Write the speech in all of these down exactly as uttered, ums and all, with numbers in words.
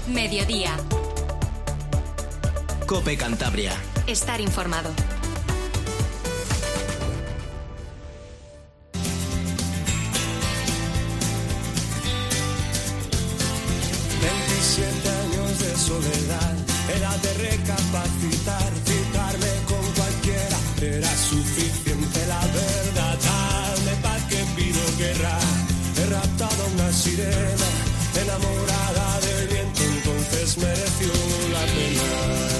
Mediodía. COPE Cantabria. Estar informado. veintisiete años de soledad, era de recapacitar, citarme con cualquiera, era suficiente la verdad. Dame paz que pido guerra, he raptado a una sirena, enamorada del viento, entonces mereció la pena.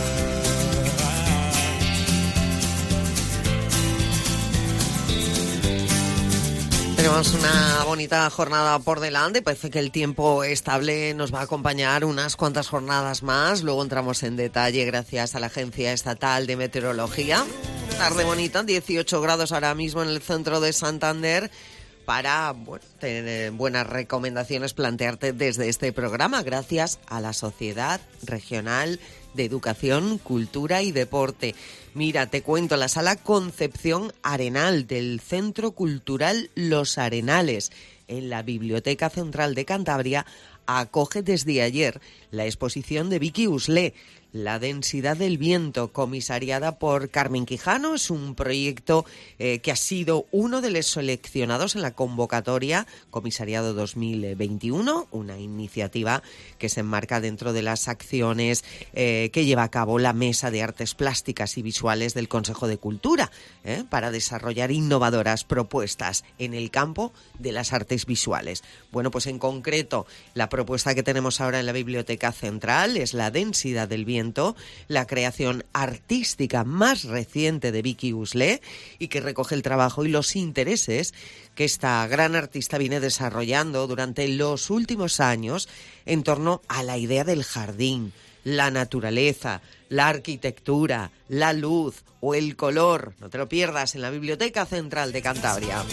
Tenemos una bonita jornada por delante, parece que el tiempo estable nos va a acompañar unas cuantas jornadas más, luego entramos en detalle gracias a la Agencia Estatal de Meteorología. Tarde bonita, dieciocho grados ahora mismo en el centro de Santander, para bueno, tener buenas recomendaciones plantearte desde este programa, gracias a la Sociedad Regional de Educación, Cultura y Deporte. Mira, te cuento, la Sala Concepción Arenal del Centro Cultural Los Arenales, en la Biblioteca Central de Cantabria, acoge desde ayer la exposición de Vicky Uslé, La densidad del viento, comisariada por Carmen Quijano. Es un proyecto eh, que ha sido uno de los seleccionados en la convocatoria Comisariado dos mil veintiuno, una iniciativa que se enmarca dentro de las acciones eh, que lleva a cabo la Mesa de Artes Plásticas y Visuales del Consejo de Cultura, eh, para desarrollar innovadoras propuestas en el campo de las artes visuales. Bueno, pues en concreto, la propuesta que tenemos ahora en la Biblioteca Central es La densidad del viento, la creación artística más reciente de Vicky Uslé, y que recoge el trabajo y los intereses que esta gran artista viene desarrollando durante los últimos años en torno a la idea del jardín, la naturaleza, la arquitectura, la luz o el color. No te lo pierdas en la Biblioteca Central de Cantabria.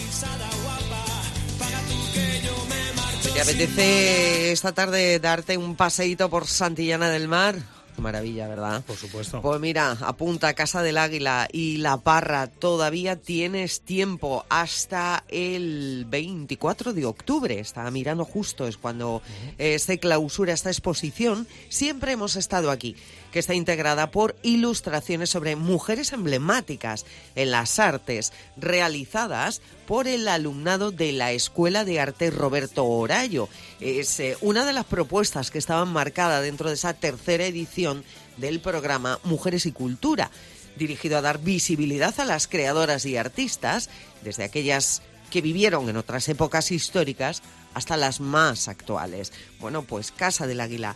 ¿Te apetece esta tarde darte un paseíto por Santillana del Mar? Maravilla, ¿verdad? Por supuesto. Pues mira, apunta Casa del Águila y La Parra, todavía tienes tiempo hasta el veinticuatro de octubre. Estaba mirando justo, es cuando uh-huh. eh, se clausura esta exposición. Siempre hemos estado aquí, que está integrada por ilustraciones sobre mujeres emblemáticas en las artes, realizadas por el alumnado de la Escuela de Arte Roberto Orayo. Es eh, una de las propuestas que estaban marcadas dentro de esa tercera edición del programa Mujeres y Cultura, dirigido a dar visibilidad a las creadoras y artistas, desde aquellas que vivieron en otras épocas históricas hasta las más actuales. Bueno, pues Casa del Águila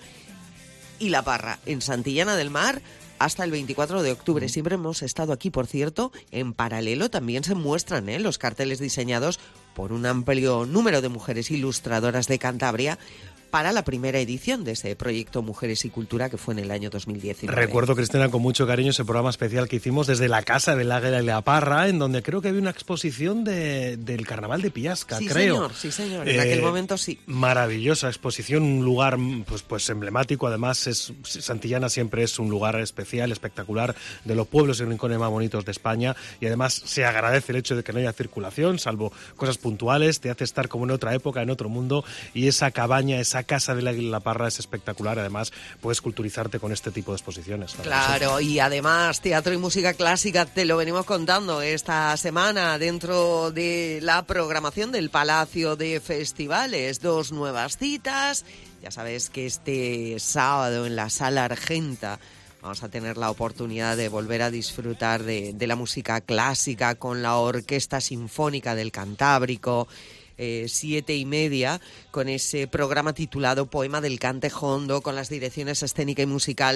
y La Parra en Santillana del Mar hasta el veinticuatro de octubre. Siempre hemos estado aquí, por cierto. En paralelo también se muestran ¿eh? los carteles diseñados por un amplio número de mujeres ilustradoras de Cantabria para la primera edición de ese proyecto Mujeres y Cultura, que fue en el año dos mil diecinueve. Recuerdo, Cristina, con mucho cariño ese programa especial que hicimos desde la Casa del Águila y La Parra, en donde creo que había una exposición de, del Carnaval de Pillasca, sí, creo. Señor, sí, señor, en eh, aquel momento sí. Maravillosa exposición, un lugar pues, pues emblemático. Además, es, Santillana siempre es un lugar especial, espectacular, de los pueblos y rincones más bonitos de España, y además se agradece el hecho de que no haya circulación, salvo cosas puntuales, te hace estar como en otra época, en otro mundo, y esa cabaña, esa Casa del Águila y La Parra es espectacular. Además, puedes culturizarte con este tipo de exposiciones. Claro, y además teatro y música clásica, te lo venimos contando esta semana dentro de la programación del Palacio de Festivales. Dos nuevas citas. Ya sabes que este sábado en la Sala Argenta vamos a tener la oportunidad de volver a disfrutar de, de la música clásica con la Orquesta Sinfónica del Cantábrico. Eh, siete y media, con ese programa titulado Poema del Cante Jondo, con las direcciones escénica y musical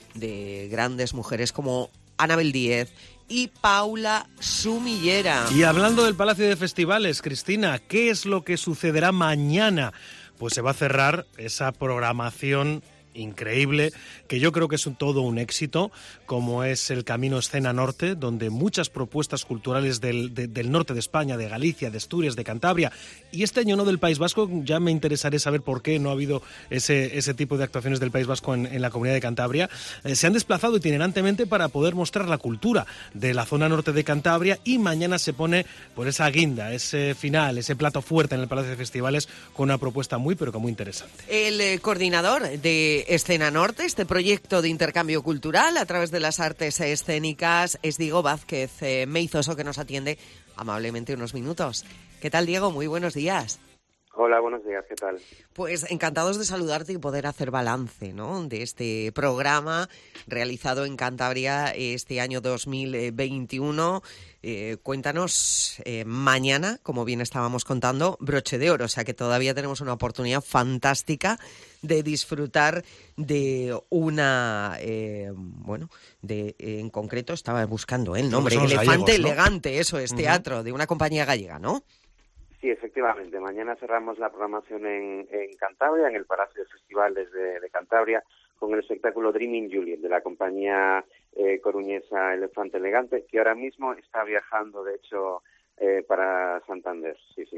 de grandes mujeres como Anabel Díez y Paula Sumillera. Y hablando del Palacio de Festivales, Cristina, ¿qué es lo que sucederá mañana? Pues se va a cerrar esa programación increíble, que yo creo que es un, todo un éxito, como es el Camino Escena Norte, donde muchas propuestas culturales del, de, del norte de España, de Galicia, de Asturias, de Cantabria, y este año no del País Vasco. Ya me interesaría saber por qué no ha habido ese, ese tipo de actuaciones del País Vasco en, en la Comunidad de Cantabria. Eh, se han desplazado itinerantemente para poder mostrar la cultura de la zona norte de Cantabria, y mañana se pone por esa guinda, ese final, ese plato fuerte en el Palacio de Festivales, con una propuesta muy, pero que muy interesante. El eh, coordinador de de Escena Norte, este proyecto de intercambio cultural a través de las artes escénicas. Es Diego Vázquez eh, Meizoso, que nos atiende amablemente unos minutos. ¿Qué tal, Diego? Muy buenos días. Hola, buenos días, ¿qué tal? Pues encantados de saludarte y poder hacer balance, ¿no?, de este programa realizado en Cantabria este año dos mil veintiuno. Eh, cuéntanos, eh, mañana, como bien estábamos contando, broche de oro, o sea que todavía tenemos una oportunidad fantástica de disfrutar de una, eh, bueno, de eh, en concreto estaba buscando el nombre, Elefante gallegos, ¿no? Elegante, eso es, teatro, uh-huh. de una compañía gallega, ¿no? Sí, efectivamente. Mañana cerramos la programación en, en Cantabria, en el Palacio de Festivales de, de Cantabria, con el espectáculo Dreaming Juliet de la compañía eh, coruñesa Elefante Elegante, que ahora mismo está viajando, de hecho, eh, para Santander. Sí, sí.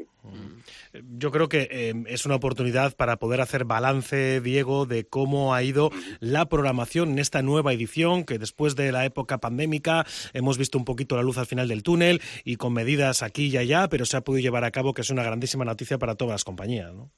Yo creo que eh, es una oportunidad para poder hacer balance, Diego, de cómo ha ido la programación en esta nueva edición, que después de la época pandémica hemos visto un poquito la luz al final del túnel y con medidas aquí y allá, pero se ha podido llevar a cabo, que es una grandísima noticia para todas las compañías, ¿no?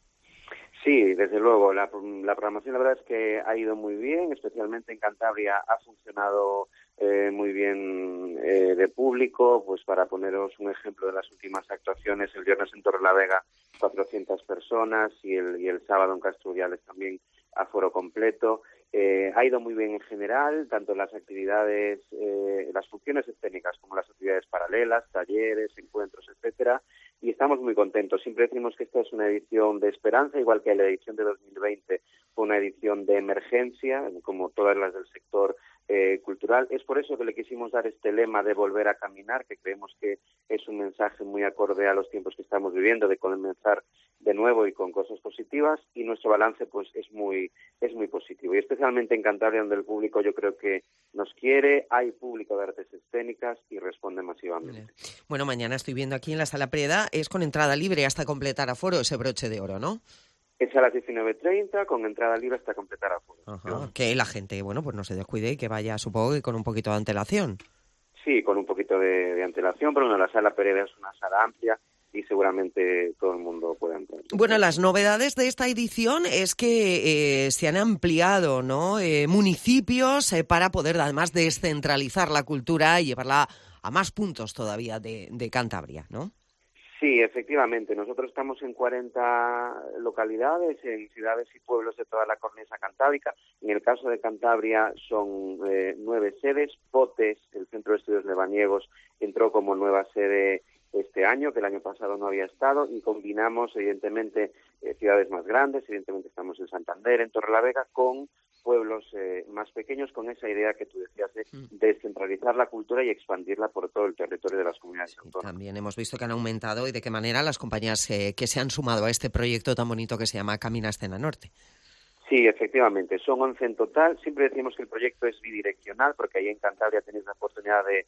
Sí, desde luego. La, la programación, la verdad es que ha ido muy bien, especialmente en Cantabria ha funcionado eh, muy bien eh, de público. Pues para poneros un ejemplo de las últimas actuaciones, el viernes en Torrelavega cuatrocientas personas y el, y el sábado en Castro Urdiales también aforo completo. Eh, ha ido muy bien en general, tanto las actividades, eh, las funciones escénicas como las actividades paralelas, talleres, encuentros, etcétera, y estamos muy contentos. Siempre decimos que esta es una edición de esperanza, igual que la edición de dos mil veinte fue una edición de emergencia, como todas las del sector eh, cultural. Es por eso que le quisimos dar este lema de volver a caminar, que creemos que es un mensaje muy acorde a los tiempos que estamos viviendo, de comenzar de nuevo y con cosas positivas, y nuestro balance pues es muy es muy positivo, y especialmente en Cantabria, donde el público yo creo que nos quiere, hay público de artes escénicas y responde masivamente. Bueno, mañana estoy viendo aquí en la Sala Preda, es con entrada libre hasta completar aforo ese broche de oro, ¿no? Es a las diecinueve treinta, con entrada libre hasta completar aforo. Ajá, que la gente, bueno, pues no se descuide y que vaya, supongo que con un poquito de antelación. Sí, con un poquito de, de antelación, pero bueno, la Sala Preda es una sala amplia y seguramente todo el mundo puede entrar. Bueno, las novedades de esta edición es que eh, se han ampliado, ¿no?, eh, municipios eh, para poder además descentralizar la cultura y llevarla a más puntos todavía de, de Cantabria, ¿no? Sí, efectivamente. Nosotros estamos en cuarenta localidades, en ciudades y pueblos de toda la cornisa cantábrica. En el caso de Cantabria son eh, nueve sedes. Potes, el Centro de Estudios Lebaniegos, entró como nueva sede este año, que el año pasado no había estado, y combinamos, evidentemente, eh, ciudades más grandes. Evidentemente estamos en Santander, en Torrelavega, con pueblos eh, más pequeños, con esa idea que tú decías de descentralizar la cultura y expandirla por todo el territorio de las comunidades autónomas. También hemos visto que han aumentado y de qué manera las compañías eh, que se han sumado a este proyecto tan bonito que se llama Camina Escena Norte. Sí, efectivamente, son once en total. Siempre decimos que el proyecto es bidireccional, porque ahí en Cantabria tenéis la oportunidad de,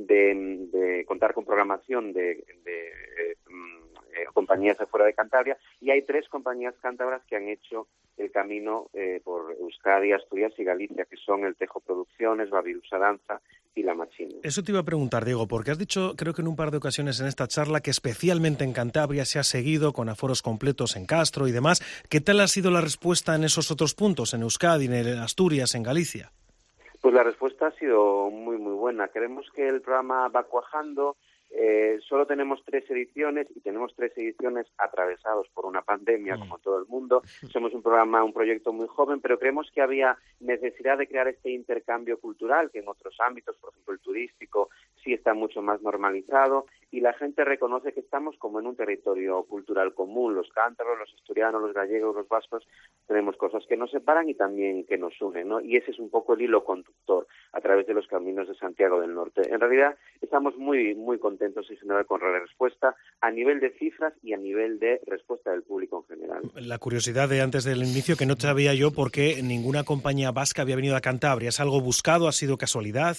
de, de contar con programación de, de eh, eh, compañías de fuera de Cantabria, y hay tres compañías cántabras que han hecho el camino eh, por Euskadi, Asturias y Galicia, que son el Tejo Producciones, Babirusa Danza y La Machina. Eso te iba a preguntar, Diego, porque has dicho, creo que en un par de ocasiones en esta charla, que especialmente en Cantabria se ha seguido con aforos completos en Castro y demás. ¿Qué tal ha sido la respuesta en esos otros puntos, en Euskadi, en Asturias, en Galicia? Pues la respuesta ha sido muy, muy buena. Creemos que el programa va cuajando. Eh, solo tenemos tres ediciones y tenemos tres ediciones atravesados por una pandemia, como todo el mundo. Somos un programa, un proyecto muy joven, pero creemos que había necesidad de crear este intercambio cultural, que en otros ámbitos, por ejemplo el turístico, sí está mucho más normalizado, y la gente reconoce que estamos como en un territorio cultural común. Los cántabros, los asturianos, los gallegos, los vascos, tenemos cosas que nos separan y también que nos unen, ¿no? Y ese es un poco el hilo conductor a través de los caminos de Santiago del Norte. En realidad estamos muy, muy contentos en general con la respuesta a nivel de cifras y a nivel de respuesta del público en general. La curiosidad de antes del inicio, que no sabía yo por qué ninguna compañía vasca había venido a Cantabria. ¿Es algo buscado? ¿Ha sido casualidad?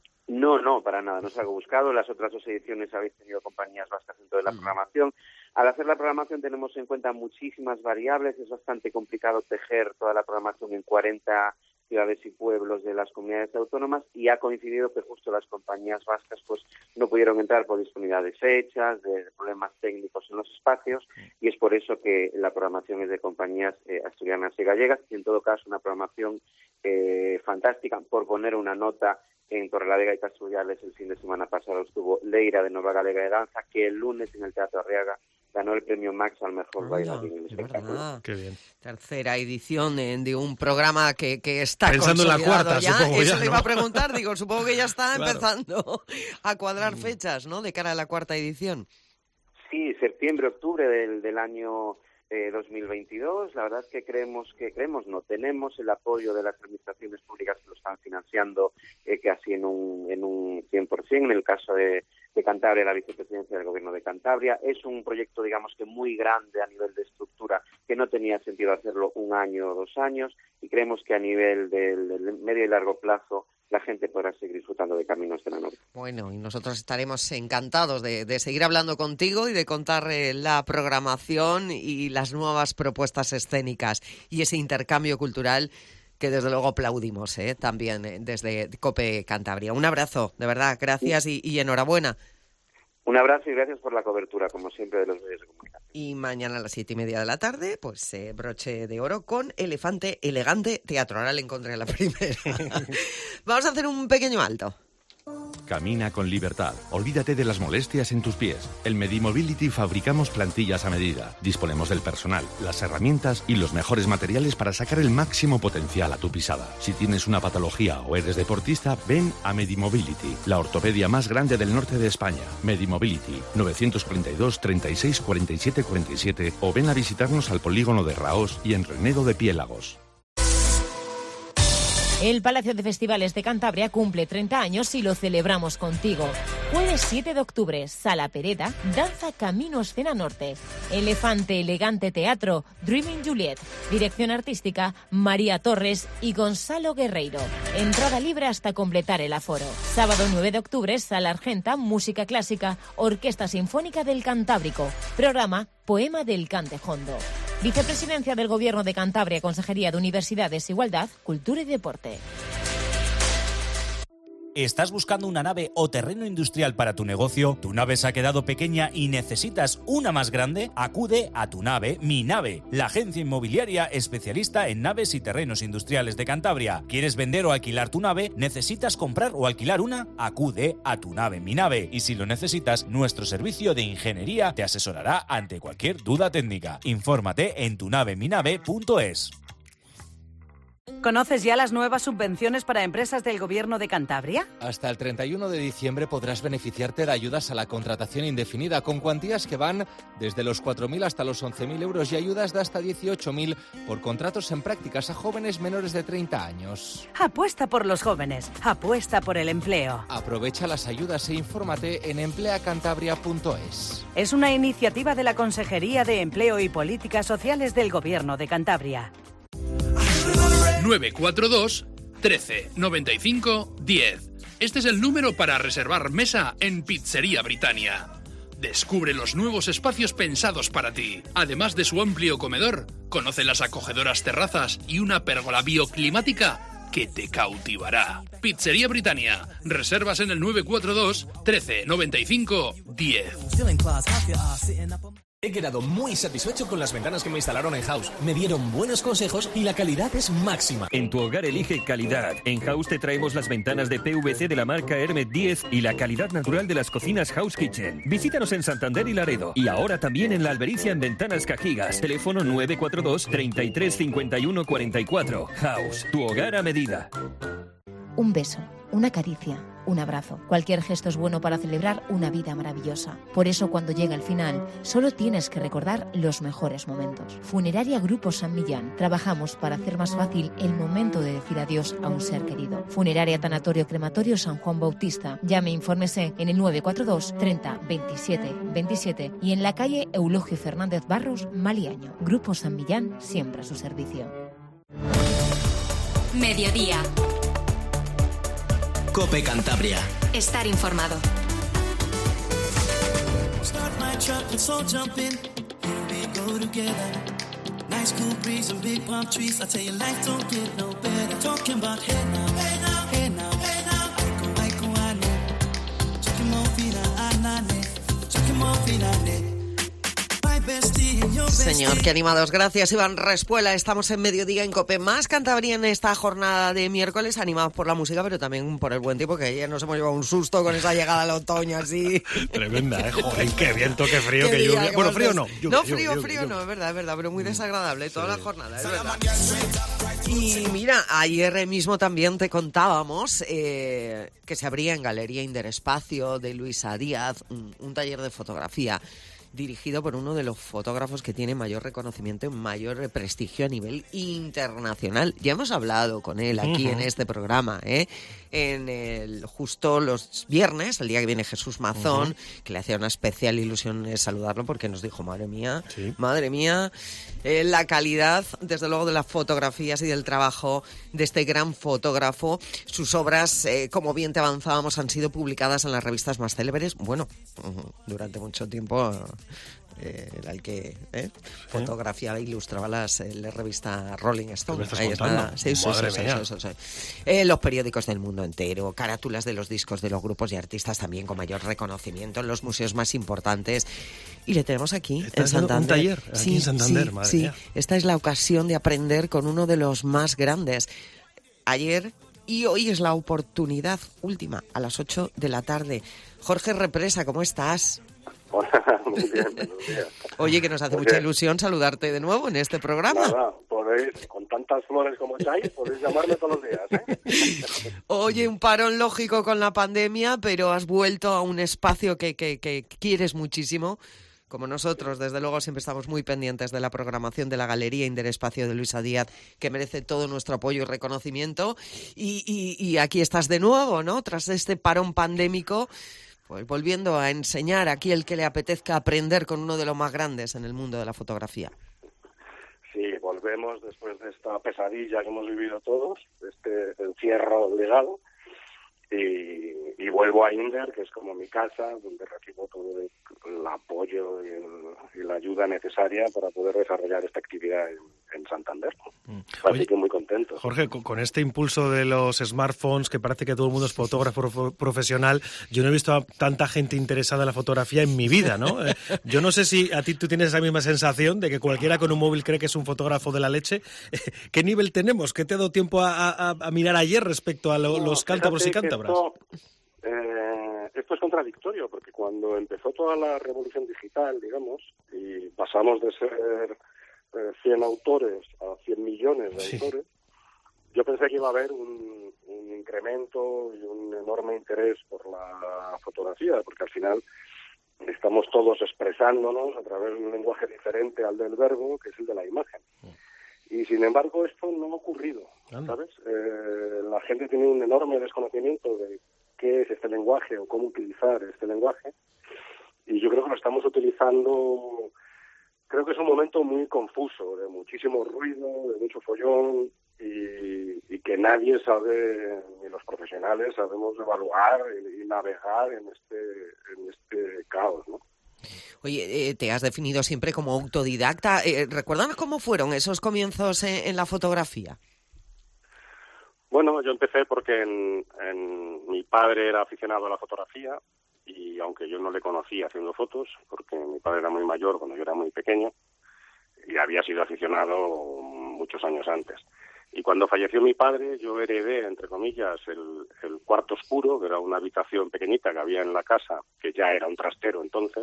No, no, para nada, no es algo buscado. Las otras dos ediciones habéis tenido compañías vascas dentro de la programación. Al hacer la programación tenemos en cuenta muchísimas variables, es bastante complicado tejer toda la programación en cuarenta ciudades y pueblos de las comunidades autónomas, y ha coincidido que justo las compañías vascas pues no pudieron entrar por disponibilidad de fechas, de problemas técnicos en los espacios, y es por eso que la programación es de compañías eh, asturianas y gallegas, y en todo caso una programación eh, fantástica. Por poner una nota, en Torrelavega y Castrujales el fin de semana pasado estuvo Leira de Nova Galega de Danza, que el lunes en el Teatro Arriaga ganó el premio Max al mejor bailarín en el espectáculo. Qué bien. Tercera edición eh, de un programa que, que está pensando en la cuarta, ya. supongo. Eso ya, le ¿no? iba a preguntar, digo, supongo que ya está Claro. empezando a cuadrar fechas, ¿no?, de cara a la cuarta edición. Sí, septiembre, octubre del, del año eh, dos mil veintidós. La verdad es que creemos que creemos no tenemos el apoyo de las administraciones públicas que lo están financiando eh, casi en un en un cien por ciento. En el caso de, de Cantabria, la vicepresidencia del Gobierno de Cantabria, es un proyecto, digamos, que muy grande a nivel de estructura, que no tenía sentido hacerlo un año o dos años, y creemos que a nivel del, del medio y largo plazo la gente podrá seguir disfrutando de Caminos de la Norte. Bueno, y nosotros estaremos encantados de, de seguir hablando contigo y de contar eh, la programación y las nuevas propuestas escénicas y ese intercambio cultural que desde luego aplaudimos eh, también eh, desde COPE Cantabria. Un abrazo, de verdad, gracias y, y enhorabuena. Un abrazo y gracias por la cobertura, como siempre, de los medios de comunicación. Y mañana a las siete y media de la tarde, pues eh, broche de oro con Elefante Elegante Teatro. Ahora le encontré la primera. Vamos a hacer un pequeño alto. Camina con libertad. Olvídate de las molestias en tus pies. En Medimobility fabricamos plantillas a medida. Disponemos del personal, las herramientas y los mejores materiales para sacar el máximo potencial a tu pisada. Si tienes una patología o eres deportista, ven a Medimobility, la ortopedia más grande del norte de España. Medimobility, nueve cuatro dos, treinta y seis, cuarenta y siete cuarenta y siete, o ven a visitarnos al polígono de Raos y en Renedo de Piélagos. El Palacio de Festivales de Cantabria cumple treinta años y lo celebramos contigo. Jueves siete de octubre, Sala Pereda, Danza Camino Escena Norte. Elefante Elegante Teatro, Dreaming Juliet. Dirección artística, María Torres y Gonzalo Guerreiro. Entrada libre hasta completar el aforo. Sábado nueve de octubre, Sala Argenta, Música Clásica, Orquesta Sinfónica del Cantábrico. Programa Poema del Cantejondo. Vicepresidencia del Gobierno de Cantabria, Consejería de Universidades, Igualdad, Cultura y Deporte. ¿Estás buscando una nave o terreno industrial para tu negocio? ¿Tu nave se ha quedado pequeña y necesitas una más grande? Acude a Tu Nave, Mi Nave, la agencia inmobiliaria especialista en naves y terrenos industriales de Cantabria. ¿Quieres vender o alquilar tu nave? ¿Necesitas comprar o alquilar una? Acude a Tu Nave, Mi Nave. Y si lo necesitas, nuestro servicio de ingeniería te asesorará ante cualquier duda técnica. Infórmate en tu nave mi nave punto es. ¿Conoces ya las nuevas subvenciones para empresas del Gobierno de Cantabria? Hasta el treinta y uno de diciembre podrás beneficiarte de ayudas a la contratación indefinida con cuantías que van desde los cuatro mil hasta los once mil euros y ayudas de hasta dieciocho mil por contratos en prácticas a jóvenes menores de treinta años. Apuesta por los jóvenes, apuesta por el empleo. Aprovecha las ayudas e infórmate en emplea cantabria punto es. Es una iniciativa de la Consejería de Empleo y Políticas Sociales del Gobierno de Cantabria. nueve cuatro dos, trece, noventa y cinco, diez. Este es el número para reservar mesa en Pizzería Britannia. Descubre los nuevos espacios pensados para ti. Además de su amplio comedor, conoce las acogedoras terrazas y una pérgola bioclimática que te cautivará. Pizzería Britannia. Reservas en el nueve cuatro dos, trece, noventa y cinco, diez. He quedado muy satisfecho con las ventanas que me instalaron en House. Me dieron buenos consejos y la calidad es máxima. En tu hogar elige calidad. En House te traemos las ventanas de P V C de la marca Hermet diez y la calidad natural de las cocinas House Kitchen. Visítanos en Santander y Laredo. Y ahora también en La Albericia en Ventanas Cajigas. Teléfono nueve cuatro dos, treinta y tres, cincuenta y uno, cuarenta y cuatro. House, tu hogar a medida. Un beso, una caricia, un abrazo. Cualquier gesto es bueno para celebrar una vida maravillosa. Por eso, cuando llega el final, solo tienes que recordar los mejores momentos. Funeraria Grupo San Millán. Trabajamos para hacer más fácil el momento de decir adiós a un ser querido. Funeraria Tanatorio Crematorio San Juan Bautista. Llame e infórmese en el nueve cuatro dos, treinta, veintisiete, veintisiete y en la calle Eulogio Fernández Barros, Maliaño. Grupo San Millán, siempre a su servicio. Mediodía. COPE Cantabria. Estar informado. Ice cool breeze and big palm trees. I tell you, life don't get no better. Talking about hey now, hey now, hey now, hey now. Aiko, aiko, ane. Chukimo fina, anane. Chukimo fina, ne. Señor, qué animados. Gracias, Iván Respuela. Estamos en Mediodía en COPE. Más Cantabria en esta jornada de miércoles, animados por la música, pero también por el buen tiempo, que ayer nos hemos llevado un susto con esa llegada al otoño así. Tremenda, ¿eh? Joder, qué viento, qué frío, qué qué día, lluvia. Bueno, frío no. Lluvia, no, lluvia, frío, lluvia, frío lluvia. no, es verdad, es verdad, pero muy desagradable toda sí. la jornada, es verdad. Y mira, ayer mismo también te contábamos eh, que se abría en Galería Interespacio de Luisa Díaz un, un taller de fotografía dirigido por uno de los fotógrafos que tiene mayor reconocimiento y mayor prestigio a nivel internacional. Ya hemos hablado con él aquí uh-huh. en este programa, ¿eh? En el, justo los viernes, el día que viene Jesús Mazón, uh-huh. que le hacía una especial ilusión saludarlo porque nos dijo, madre mía, sí. madre mía, eh, la calidad, desde luego, de las fotografías y del trabajo de este gran fotógrafo. Sus obras, eh, como bien te avanzábamos, han sido publicadas en las revistas más célebres. Bueno, uh-huh. durante mucho tiempo eh, era el que eh, fotografiaba e ilustraba las, eh, la revista Rolling Stone. Ahí está. Sí, sí, sí, sí, sí, sí. Eh, los periódicos del mundo entero, carátulas de los discos de los grupos y artistas también con mayor reconocimiento en los museos más importantes. Y le tenemos aquí en Santander. Un taller aquí sí, en Santander, sí, madre sí. mía. Esta es la ocasión de aprender con uno de los más grandes. Ayer y hoy es la oportunidad última, a las ocho de la tarde. Jorge Represa, ¿cómo estás? Hola, muy bien, buenos días. Oye, que nos hace Oye, mucha ilusión saludarte de nuevo en este programa. Nada, podéis, con tantas flores como echáis, podéis llamarme todos los días, ¿eh? Oye, un parón lógico con la pandemia, pero has vuelto a un espacio que, que, que quieres muchísimo. Como nosotros, desde luego, siempre estamos muy pendientes de la programación de la Galería Interespacio de Luisa Díaz, que merece todo nuestro apoyo y reconocimiento. Y, y, y aquí estás de nuevo, ¿no? Tras este parón pandémico, pues volviendo a enseñar aquí el que le apetezca aprender con uno de los más grandes en el mundo de la fotografía. Sí, volvemos después de esta pesadilla que hemos vivido todos, este encierro legal, y, y vuelvo a Inder, que es como mi casa, donde recibo todo el, el apoyo y, el, y la ayuda necesaria para poder desarrollar esta actividad en, en Santander. Mm. Así Oye, que muy contento. Jorge, con, con este impulso de los smartphones, que parece que todo el mundo es fotógrafo pro, profesional, yo no he visto a tanta gente interesada en la fotografía en mi vida, ¿no? Eh, yo no sé si a ti tú tienes esa misma sensación de que cualquiera con un móvil cree que es un fotógrafo de la leche. ¿Qué nivel tenemos? ¿Qué te ha dado tiempo a, a, a mirar ayer respecto a lo, no, los cántabros y cántabras? Esto, eh, esto es contradictorio, porque cuando empezó toda la revolución digital, digamos, y pasamos de ser eh, cien autores a cien millones de sí. autores, yo pensé que iba a haber un, un incremento y un enorme interés por la fotografía, porque al final estamos todos expresándonos a través de un lenguaje diferente al del verbo, que es el de la imagen. Y sin embargo esto no ha ocurrido, ¿sabes? Eh, la gente tiene un enorme desconocimiento de qué es este lenguaje o cómo utilizar este lenguaje, y yo creo que lo estamos utilizando. Creo que es un momento muy confuso, de muchísimo ruido, de mucho follón, y, y que nadie sabe, ni los profesionales sabemos evaluar y, y navegar en este, en este caos, ¿no? Oye, eh, te has definido siempre como autodidacta. Eh, ¿Recuerdan cómo fueron esos comienzos en, en la fotografía? Bueno, yo empecé porque en, en, mi padre era aficionado a la fotografía, y aunque yo no le conocía haciendo fotos, porque mi padre era muy mayor cuando yo era muy pequeño, y había sido aficionado muchos años antes. Y cuando falleció mi padre, yo heredé, entre comillas, el, el cuarto oscuro, que era una habitación pequeñita que había en la casa, que ya era un trastero entonces,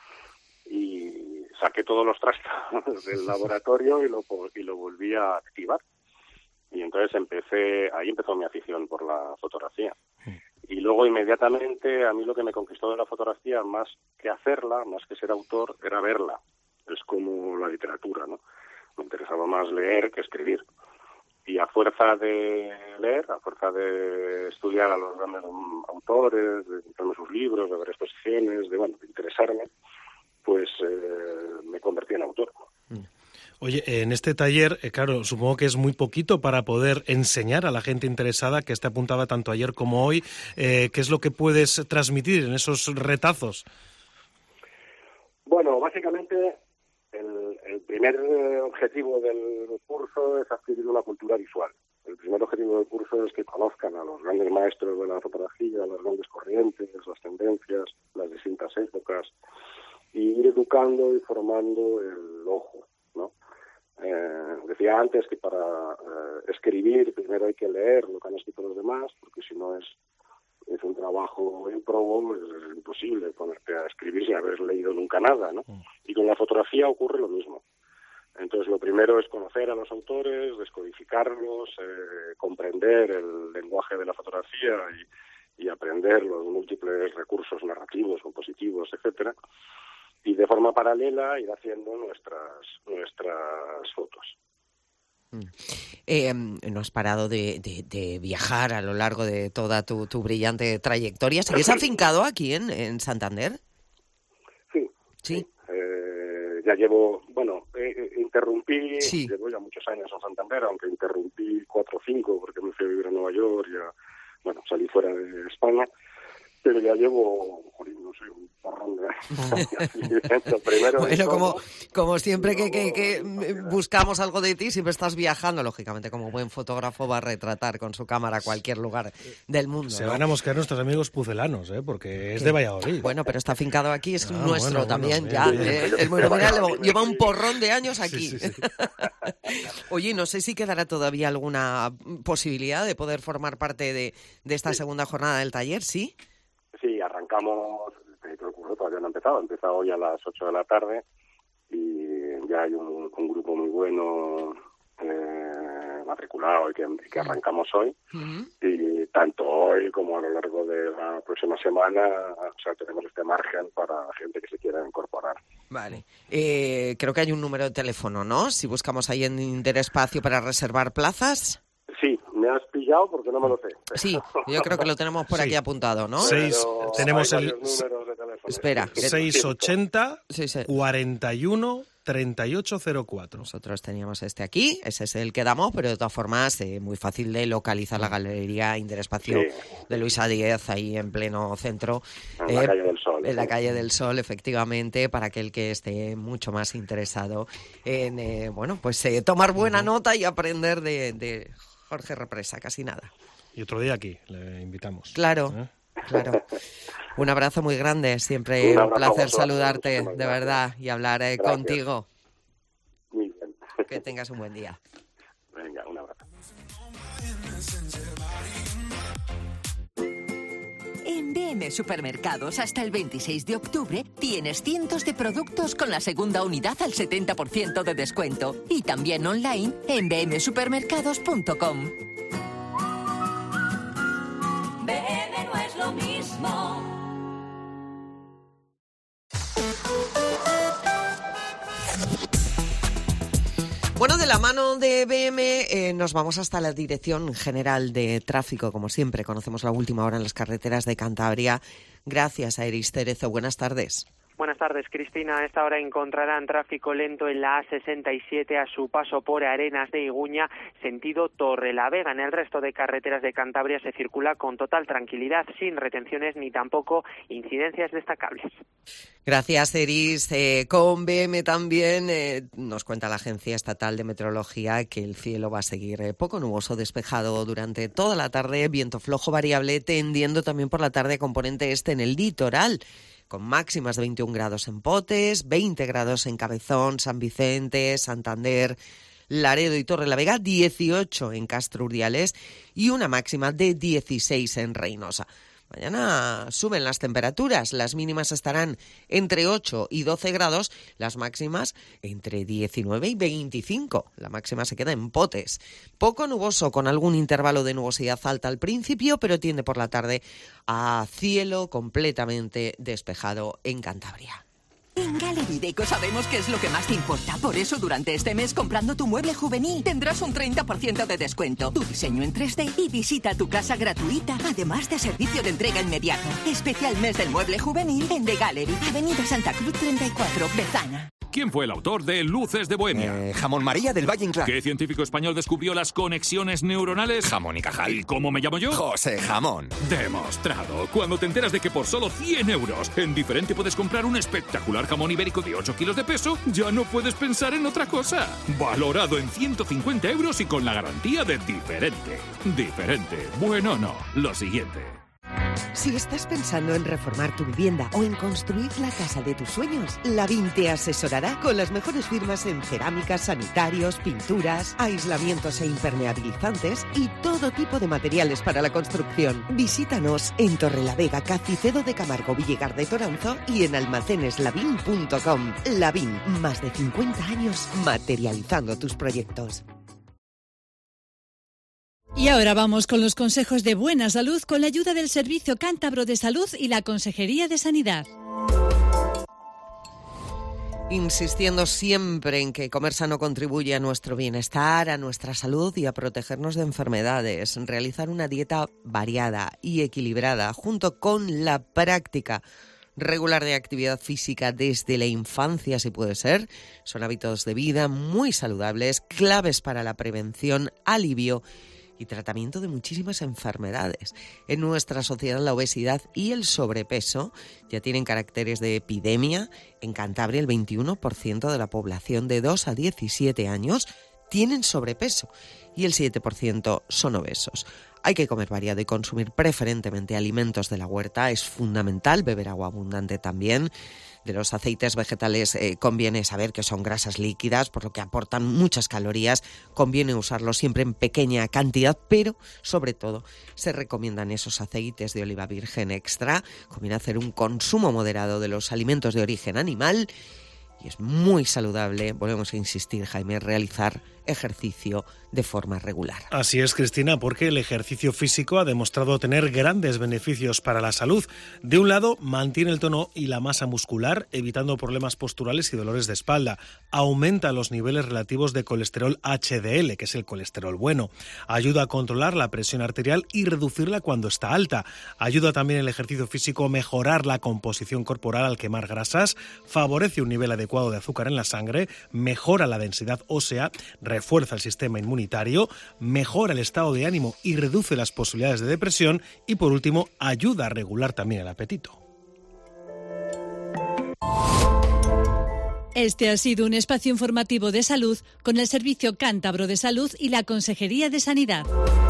y saqué todos los trastos del laboratorio y lo, y lo volví a activar. Y entonces empecé, ahí empezó mi afición por la fotografía. Y luego inmediatamente a mí lo que me conquistó de la fotografía, más que hacerla, más que ser autor, era verla. Es como la literatura, ¿no? Me interesaba más leer que escribir. Y a fuerza de leer, a fuerza de estudiar a los grandes autores, de comprarme sus libros, de ver exposiciones, de, bueno, de interesarme, pues eh, me convertí en autor. Oye, en este taller, eh, claro, supongo que es muy poquito para poder enseñar a la gente interesada que esté apuntada tanto ayer como hoy. Eh, ¿Qué es lo que puedes transmitir en esos retazos? Bueno, básicamente el, el primer eh, objetivo del curso es adquirir una cultura visual. El primer objetivo del curso es que conozcan a los grandes maestros de la fotografía, las grandes corrientes, las tendencias, las distintas épocas, y ir educando y formando el ojo, ¿no? Eh, decía antes que para eh, escribir primero hay que leer lo que han escrito los demás, porque si no es es un trabajo ímprobo, es, es imposible ponerte a escribir sin haber leído nunca nada, ¿no? Y con la fotografía ocurre lo mismo. Entonces, lo primero es conocer a los autores, descodificarlos, eh, comprender el lenguaje de la fotografía y, y aprender los múltiples recursos narrativos, compositivos, etcétera. Y de forma paralela ir haciendo nuestras nuestras fotos. Eh, no has parado de, de, de viajar a lo largo de toda tu, tu brillante trayectoria. ¿Sigues afincado aquí en, en Santander? Sí. Sí. Eh, ya llevo, bueno, eh, interrumpí, sí. llevo ya muchos años en Santander, aunque interrumpí cuatro o cinco porque me fui a vivir a Nueva York, ya, bueno, salí fuera de España. Pero ya llevo, joder, no sé, un porrón de años. Primero bueno, todo, como, como siempre que, que, que buscamos algo de ti, siempre estás viajando. Lógicamente, como buen fotógrafo va a retratar con su cámara cualquier lugar del mundo. Se ¿no? van a mosquear nuestros amigos pucelanos, ¿eh? Porque es de Valladolid. Bueno, pero está afincado aquí, es ah, nuestro bueno, también. Bueno, ya, bien, eh, bien. el Bueno Mira lleva un porrón de años aquí. Sí, sí, sí. Oye, no sé si quedará todavía alguna posibilidad de poder formar parte de, de esta sí. segunda jornada del taller, ¿sí? Sí, arrancamos, el curso todavía no ha empezado, empieza hoy a las ocho de la tarde y ya hay un, un grupo muy bueno eh, matriculado y que, que arrancamos hoy. Uh-huh. Y tanto hoy como a lo largo de la próxima semana, o sea, tenemos este margen para gente que se quiera incorporar. Vale. Eh, creo que hay un número de teléfono, ¿no? Si buscamos ahí en Interespacio para reservar plazas. Sí, me has pillado porque no me lo sé. Sí, yo creo que lo tenemos por sí. aquí apuntado, ¿no? Seis, tenemos el... Espera. seiscientos ochenta, cuarenta y uno, treinta y ocho cero cuatro. Nosotros teníamos este aquí, ese es el que damos, pero de todas formas eh, muy fácil de localizar la galería Interespacio sí. de Luisa Díez, ahí en pleno centro. En la eh, calle del Sol. En la calle del Sol, efectivamente, para aquel que esté mucho más interesado en, eh, bueno, pues eh, tomar buena uh-huh. nota y aprender de... de Jorge Represa, casi nada. Y otro día aquí, le invitamos. Claro, ¿eh? claro. Un abrazo muy grande, siempre un, un placer saludarte, de verdad, y hablar eh, contigo. Muy bien. Que tengas un buen día. Venga, un abrazo. En B M Supermercados, hasta el veintiséis de octubre, tienes cientos de productos con la segunda unidad al setenta por ciento de descuento. Y también online en b m supermercados punto com. B M no es lo mismo. Bueno, de la mano de B M eh, nos vamos hasta la Dirección General de Tráfico. Como siempre, conocemos la última hora en las carreteras de Cantabria. Gracias a Iris Cerezo. Buenas tardes. Buenas tardes, Cristina. A esta hora encontrarán tráfico lento en la A sesenta y siete a su paso por Arenas de Iguña, sentido Torrelavega. En el resto de carreteras de Cantabria se circula con total tranquilidad, sin retenciones ni tampoco incidencias destacables. Gracias, Eris. Eh, con B M también eh, nos cuenta la Agencia Estatal de Meteorología que el cielo va a seguir eh, poco nuboso, despejado durante toda la tarde, viento flojo variable, tendiendo también por la tarde a componente este en el litoral, con máximas de veintiún grados en Potes, veinte grados en Cabezón, San Vicente, Santander, Laredo y Torrelavega, dieciocho en Castro Urdiales y una máxima de dieciséis en Reynosa. Mañana suben las temperaturas, las mínimas estarán entre ocho y doce grados, las máximas entre diecinueve y veinticinco. La máxima se queda en Potes. Poco nuboso, con algún intervalo de nubosidad alta al principio, pero tiende por la tarde a cielo completamente despejado en Cantabria. En Gallery Deco sabemos qué es lo que más te importa. Por eso, durante este mes, comprando tu mueble juvenil, tendrás un treinta por ciento de descuento, tu diseño en tres D y visita tu casa gratuita, además de servicio de entrega inmediato. Especial mes del mueble juvenil en The Gallery, Avenida Santa Cruz treinta y cuatro, Bezana. ¿Quién fue el autor de Luces de Bohemia? Eh, Jamón María del Valle Inclán. ¿Qué científico español descubrió las conexiones neuronales? Jamón y Cajal. ¿Y cómo me llamo yo? José Jamón. Demostrado. Cuando te enteras de que por solo cien euros en Diferente puedes comprar un espectacular jamón ibérico de ocho kilos de peso, ya no puedes pensar en otra cosa. Valorado en ciento cincuenta euros y con la garantía de Diferente. Diferente. Bueno, no. Lo siguiente. Si estás pensando en reformar tu vivienda o en construir la casa de tus sueños, Lavín te asesorará con las mejores firmas en cerámicas, sanitarios, pinturas, aislamientos e impermeabilizantes y todo tipo de materiales para la construcción. Visítanos en Torrelavega, Cacicedo de Camargo, Villegar de Toranzo y en almacenes lavín punto com. Lavín, más de cincuenta años materializando tus proyectos. Y ahora vamos con los consejos de buena salud con la ayuda del Servicio Cántabro de Salud y la Consejería de Sanidad. Insistiendo siempre en que comer sano contribuye a nuestro bienestar, a nuestra salud y a protegernos de enfermedades. Realizar una dieta variada y equilibrada junto con la práctica regular de actividad física desde la infancia, si puede ser, son hábitos de vida muy saludables, claves para la prevención, alivio y tratamiento de muchísimas enfermedades. En nuestra sociedad la obesidad y el sobrepeso ya tienen caracteres de epidemia. En Cantabria el veintiuno por ciento de la población de dos a diecisiete años tienen sobrepeso y el siete por ciento son obesos. Hay que comer variado y consumir preferentemente alimentos de la huerta. Es fundamental beber agua abundante también. De los aceites vegetales eh, conviene saber que son grasas líquidas, por lo que aportan muchas calorías. Conviene usarlos siempre en pequeña cantidad, pero sobre todo se recomiendan esos aceites de oliva virgen extra. Conviene hacer un consumo moderado de los alimentos de origen animal. Y es muy saludable, volvemos a insistir, Jaime, realizar ejercicio de forma regular. Así es, Cristina, porque el ejercicio físico ha demostrado tener grandes beneficios para la salud. De un lado, mantiene el tono y la masa muscular, evitando problemas posturales y dolores de espalda. Aumenta los niveles relativos de colesterol H D L, que es el colesterol bueno. Ayuda a controlar la presión arterial y reducirla cuando está alta. Ayuda también el ejercicio físico a mejorar la composición corporal al quemar grasas. Favorece un nivel adecuado de azúcar en la sangre. Mejora la densidad ósea. Refuerza el sistema inmunitario, mejora el estado de ánimo y reduce las posibilidades de depresión y, por último, ayuda a regular también el apetito. Este ha sido un espacio informativo de salud con el Servicio Cántabro de Salud y la Consejería de Sanidad.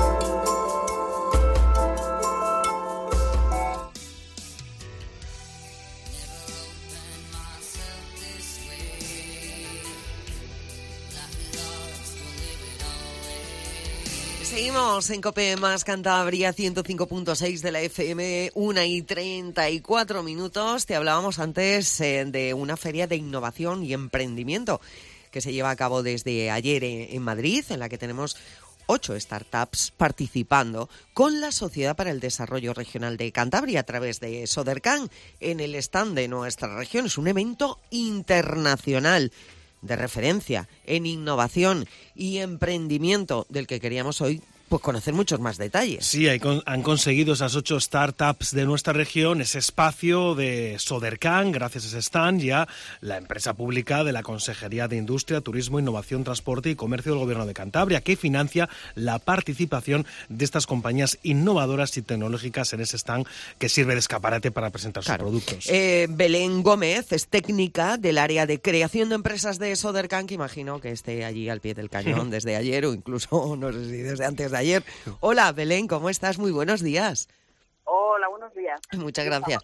Seguimos en COPE más Cantabria, ciento cinco punto seis de la F M, una y treinta y cuatro minutos. Te hablábamos antes eh, de una feria de innovación y emprendimiento que se lleva a cabo desde ayer en, en Madrid, en la que tenemos ocho startups participando con la Sociedad para el Desarrollo Regional de Cantabria a través de Sodercan en el stand de nuestra región. Es un evento internacional de referencia en innovación y emprendimiento del que queríamos hoy pues conocer muchos más detalles. Sí, hay con, han conseguido esas ocho startups de nuestra región ese espacio de Sodercan, gracias a ese stand ya la empresa pública de la Consejería de Industria, Turismo, Innovación, Transporte y Comercio del Gobierno de Cantabria, que financia la participación de estas compañías innovadoras y tecnológicas en ese stand que sirve de escaparate para presentar claro. sus productos. Eh, Belén Gómez es técnica del área de creación de empresas de Sodercan, que imagino que esté allí al pie del cañón desde ayer o incluso, no sé si desde antes de ayer. Hola, Belén, ¿cómo estás? Muy buenos días. Hola, buenos días. Muchas gracias.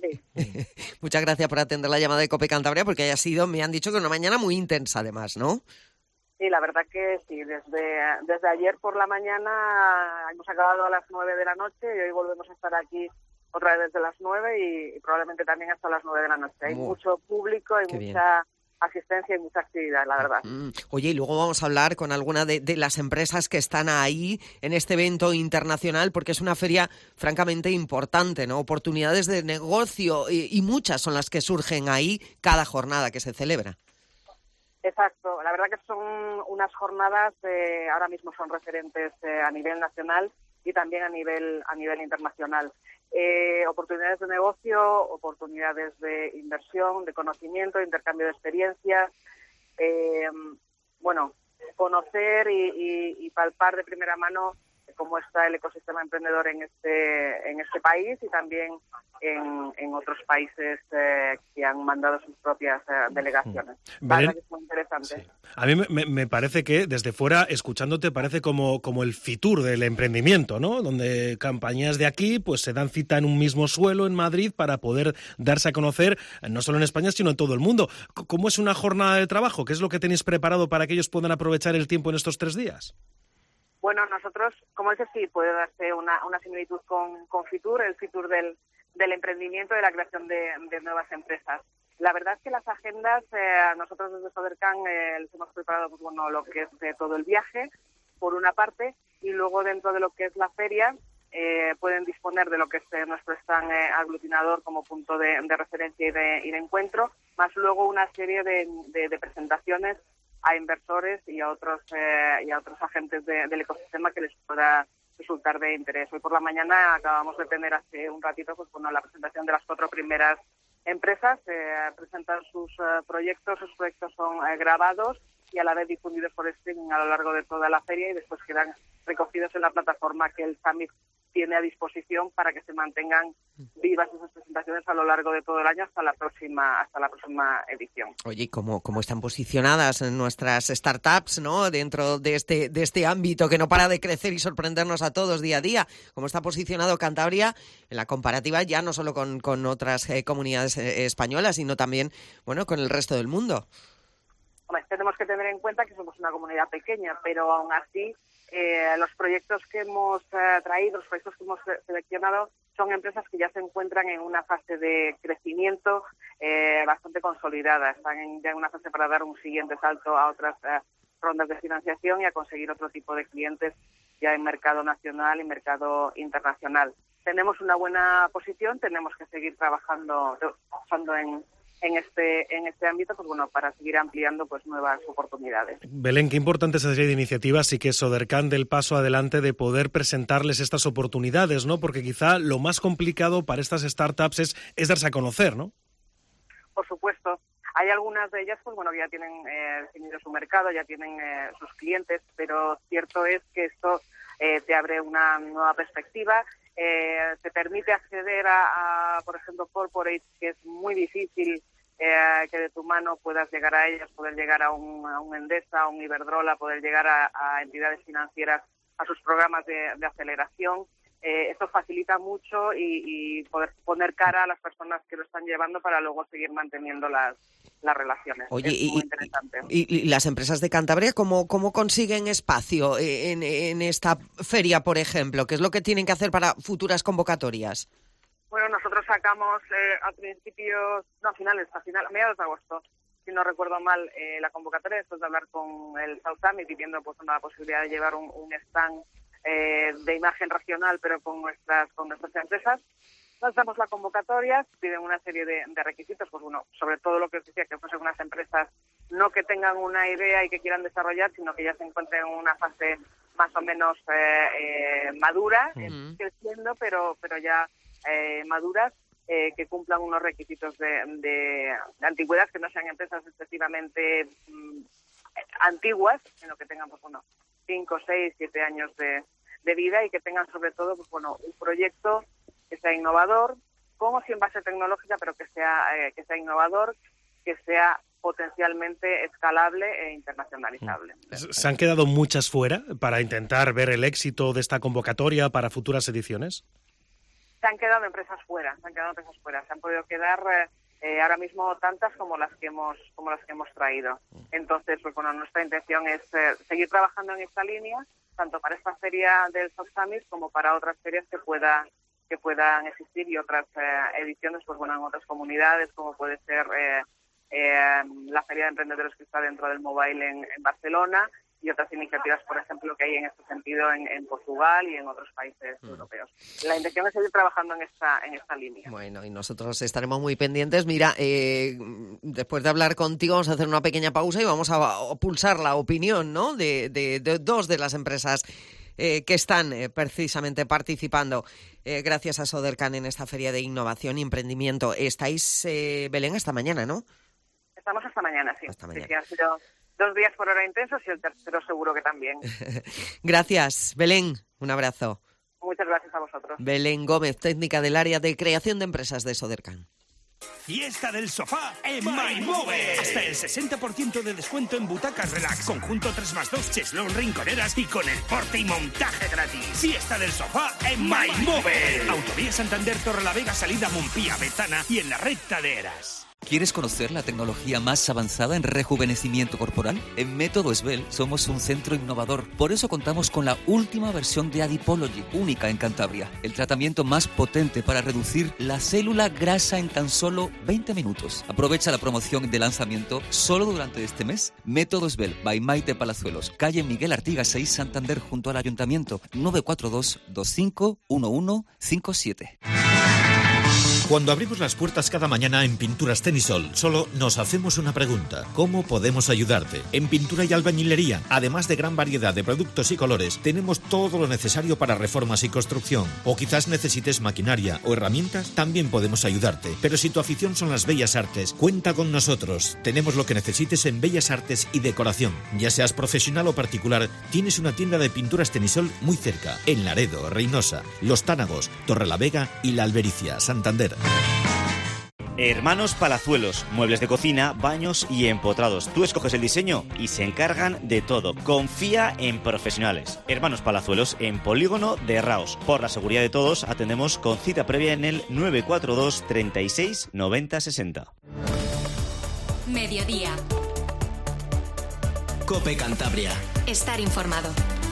Muchas gracias por atender la llamada de COPE Cantabria, porque haya sido, me han dicho que una mañana muy intensa además, ¿no? Sí, la verdad que sí. Desde, desde ayer por la mañana hemos acabado a las nueve de la noche y hoy volvemos a estar aquí otra vez desde las nueve y, y probablemente también hasta las nueve de la noche. Hay oh, mucho público, hay mucha... Bien. asistencia y mucha actividad, la verdad. Oye, y luego vamos a hablar con alguna de, de las empresas que están ahí en este evento internacional, porque es una feria francamente importante, ¿no? Oportunidades de negocio y, y muchas son las que surgen ahí cada jornada que se celebra. Exacto, la verdad que son unas jornadas, eh, ahora mismo son referentes eh, a nivel nacional y también a nivel a nivel internacional. Eh, oportunidades de negocio, oportunidades de inversión, de conocimiento, de intercambio de experiencias, eh, bueno, conocer y, y, y palpar de primera mano cómo está el ecosistema emprendedor en este en este país y también en, en otros países eh, que han mandado sus propias eh, delegaciones. La verdad que es muy interesante. Sí. A mí me, me parece que desde fuera, escuchándote, parece como, como el Fitur del emprendimiento, ¿no? Donde compañías de aquí pues se dan cita en un mismo suelo en Madrid para poder darse a conocer, no solo en España, sino en todo el mundo. ¿Cómo es una jornada de trabajo? ¿Qué es lo que tenéis preparado para que ellos puedan aprovechar el tiempo en estos tres días? Bueno, nosotros, como dices, sí, puede darse una, una similitud con, con Fitur, el Fitur del, del emprendimiento y de la creación de, de nuevas empresas. La verdad es que las agendas, eh, nosotros desde Sodercan eh, les hemos preparado pues, bueno, lo que es eh, todo el viaje, por una parte, y luego dentro de lo que es la feria, eh, pueden disponer de lo que es eh, nuestro stand eh, aglutinador como punto de, de referencia y de, y de encuentro, más luego una serie de, de, de presentaciones a inversores y a otros eh, y a otros agentes de, del ecosistema que les pueda resultar de interés. Hoy por la mañana acabamos de tener hace un ratito pues bueno la presentación de las cuatro primeras empresas, eh, presentan sus uh, proyectos, sus proyectos son eh, grabados y a la vez difundidos por streaming a lo largo de toda la feria y después quedan recogidos en la plataforma que el Summit tiene a disposición para que se mantengan vivas esas presentaciones a lo largo de todo el año hasta la próxima hasta la próxima edición. Oye, ¿cómo, cómo están posicionadas nuestras startups, ¿no? Dentro de este de este ámbito que no para de crecer y sorprendernos a todos día a día? ¿Cómo está posicionado Cantabria en la comparativa ya no solo con, con otras eh, comunidades eh, españolas, sino también, bueno, con el resto del mundo? Hombre, tenemos que tener en cuenta que somos una comunidad pequeña, pero aún así eh, los proyectos que hemos eh, traído, los proyectos que hemos seleccionado son empresas que ya se encuentran en una fase de crecimiento eh, bastante consolidada. Están en, ya en una fase para dar un siguiente salto a otras eh, rondas de financiación y a conseguir otro tipo de clientes ya en mercado nacional y mercado internacional. Tenemos una buena posición, tenemos que seguir trabajando, trabajando en en este en este ámbito pues bueno para seguir ampliando pues nuevas oportunidades. Belén, qué importante esa serie de iniciativas y que Sodercan dé el paso adelante de poder presentarles estas oportunidades, ¿no? Porque quizá lo más complicado para estas startups es, es darse a conocer, ¿no? Por supuesto. Hay algunas de ellas pues bueno que ya tienen eh, definido su mercado, ya tienen eh, sus clientes, pero cierto es que esto eh, te abre una nueva perspectiva. Eh, te permite acceder a, a, por ejemplo, corporates, que es muy difícil eh, que de tu mano puedas llegar a ellas, poder llegar a un, a un Endesa, a un Iberdrola, poder llegar a, a entidades financieras, a sus programas de, de aceleración. Eh, esto facilita mucho y, y poder poner cara a las personas que lo están llevando para luego seguir manteniendo las, las relaciones. Oye, es y, muy interesante. Y, y las empresas de Cantabria, ¿cómo, cómo consiguen espacio en, en esta feria, por ejemplo? ¿Qué es lo que tienen que hacer para futuras convocatorias? Bueno, nosotros sacamos eh, a principios, no, a finales, a, final, a mediados de agosto, si no recuerdo mal, eh, la convocatoria después de hablar con el South Summit y viendo pues, una posibilidad de llevar un, un stand eh, de imagen regional, pero con nuestras con nuestras empresas. Lanzamos la convocatoria, piden una serie de, de requisitos, pues bueno, sobre todo lo que os decía, que fuesen unas empresas no que tengan una idea y que quieran desarrollar, sino que ya se encuentren en una fase más o menos eh, eh, madura, uh-huh. creciendo, pero pero ya eh, maduras, eh, que cumplan unos requisitos de, de, de antigüedad, que no sean empresas excesivamente mm, antiguas, sino que tengan, pues bueno, cinco, seis, siete años de, de vida y que tengan sobre todo, pues bueno, un proyecto que sea innovador, como sin base tecnológica, pero que sea eh, que sea innovador, que sea potencialmente escalable e internacionalizable. ¿Se han quedado muchas fuera para intentar ver el éxito de esta convocatoria para futuras ediciones? Se han quedado empresas fuera, se han quedado empresas fuera, se han podido quedar eh, ahora mismo tantas como las que hemos como las que hemos traído. Entonces, pues bueno, nuestra intención es eh, seguir trabajando en esta línea, tanto para esta feria del South Summit como para otras ferias que pueda que puedan existir y otras eh, ediciones, pues bueno, en otras comunidades, como puede ser eh, eh, la Feria de Emprendedores que está dentro del Mobile en, en Barcelona y otras iniciativas, por ejemplo, que hay en este sentido en, en Portugal y en otros países mm. europeos. La intención es seguir trabajando en esta en esta línea. Bueno, y nosotros estaremos muy pendientes. Mira, eh, después de hablar contigo vamos a hacer una pequeña pausa y vamos a, a pulsar la opinión, ¿no?, de, de, de dos de las empresas eh, que están eh, precisamente participando eh, gracias a Sodercan en esta feria de innovación y emprendimiento. Estáis, eh, Belén, hasta mañana, ¿no? Estamos hasta mañana, sí. Hasta mañana. Sí, sí, han sido dos días por hora intensos y el tercero seguro que también. Gracias, Belén. Un abrazo. Muchas gracias a vosotros. Belén Gómez, técnica del área de creación de empresas de Sodercan. Fiesta del sofá en MyMove. Hasta el sesenta por ciento de descuento en butacas relax, conjunto tres más dos, cheslón, rinconeras y con el porte y montaje gratis. Fiesta del sofá en MyMove. Autovía Santander, Torrelavega, salida Montpía, Betana y en la recta de Eras. ¿Quieres conocer la tecnología más avanzada en rejuvenecimiento corporal? En Método Esbel somos un centro innovador. Por eso contamos con la última versión de Adipology, única en Cantabria. El tratamiento más potente para reducir la célula grasa en tan solo veinte minutos. Aprovecha la promoción de lanzamiento solo durante este mes. Método Esbel, by Maite Palazuelos, calle Miguel Artigas seis, Santander, junto al Ayuntamiento. nueve cuatro dos, dos cinco uno uno cinco siete. Cuando abrimos las puertas cada mañana en Pinturas Tenisol, solo nos hacemos una pregunta: ¿cómo podemos ayudarte? En pintura y albañilería, además de gran variedad de productos y colores, tenemos todo lo necesario para reformas y construcción. O quizás necesites maquinaria o herramientas, también podemos ayudarte. Pero si tu afición son las bellas artes, cuenta con nosotros. Tenemos lo que necesites en bellas artes y decoración. Ya seas profesional o particular, tienes una tienda de Pinturas Tenisol muy cerca, en Laredo, Reynosa, Los Tánagos, Torrelavega y La Albericia, Santander. Hermanos Palazuelos, muebles de cocina, baños y empotrados. Tú escoges el diseño y se encargan de todo. Confía en profesionales. Hermanos Palazuelos en Polígono de Raos. Por la seguridad de todos, atendemos con cita previa en el nueve cuatro dos, treinta y seis, noventa, sesenta. Mediodía. COPE Cantabria. Estar informado.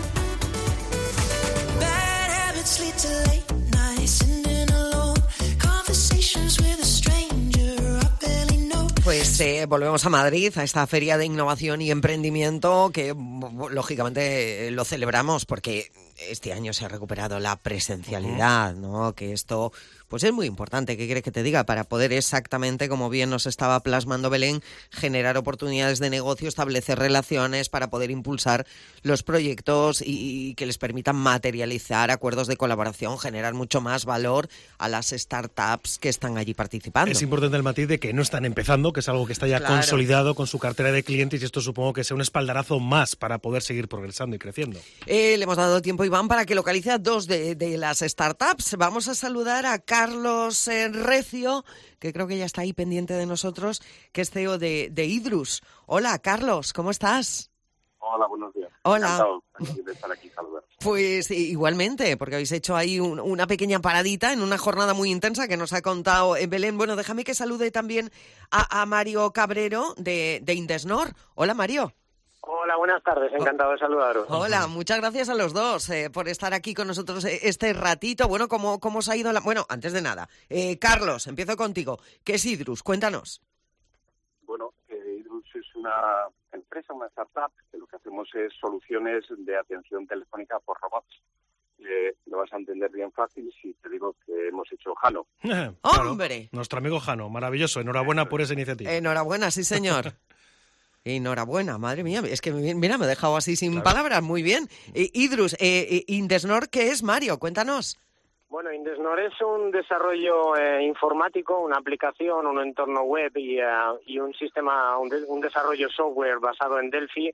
Pues eh, volvemos a Madrid, a esta feria de innovación y emprendimiento que lógicamente lo celebramos porque este año se ha recuperado la presencialidad, ¿no? Que esto pues es muy importante, ¿qué quieres que te diga? Para poder exactamente, como bien nos estaba plasmando Belén, generar oportunidades de negocio, establecer relaciones para poder impulsar los proyectos y, y que les permitan materializar acuerdos de colaboración, generar mucho más valor a las startups que están allí participando. Es importante el matiz de que no están empezando, que es algo que está ya claro, consolidado con su cartera de clientes, y esto supongo que sea un espaldarazo más para poder seguir progresando y creciendo. Eh, le hemos dado tiempo, Iván, para que localice a dos de, de las startups. Vamos a saludar a Carlos eh, Recio, que creo que ya está ahí pendiente de nosotros, que es C E O de, de Idrus. Hola, Carlos, ¿cómo estás? Hola, buenos días. Hola. Encantado de estar aquí, saludar. Pues igualmente, porque habéis hecho ahí un, una pequeña paradita en una jornada muy intensa que nos ha contado Belén. Bueno, déjame que salude también a, a Mario Cabrero de, de Indesnor. Hola, Mario. Hola, buenas tardes, encantado de saludaros. Hola, muchas gracias a los dos eh, por estar aquí con nosotros este ratito. Bueno, ¿cómo, cómo os ha ido la...? Bueno, antes de nada, eh, Carlos, empiezo contigo. ¿Qué es Idrus? Cuéntanos. Bueno, eh, Idrus es una empresa, una startup, que lo que hacemos es soluciones de atención telefónica por robots. Eh, lo vas a entender bien fácil si te digo que hemos hecho Jano. Claro, ¡hombre! Nuestro amigo Jano, maravilloso. Enhorabuena por esa iniciativa. Enhorabuena, sí, señor. Enhorabuena, madre mía, es que mira, me he dejado así sin claro. palabras, muy bien. Eh, Idrus, eh, Indesnor, ¿qué es, Mario? Cuéntanos. Bueno, Indesnor es un desarrollo eh, informático, una aplicación, un entorno web y, uh, y un sistema, un, de, un desarrollo software basado en Delphi,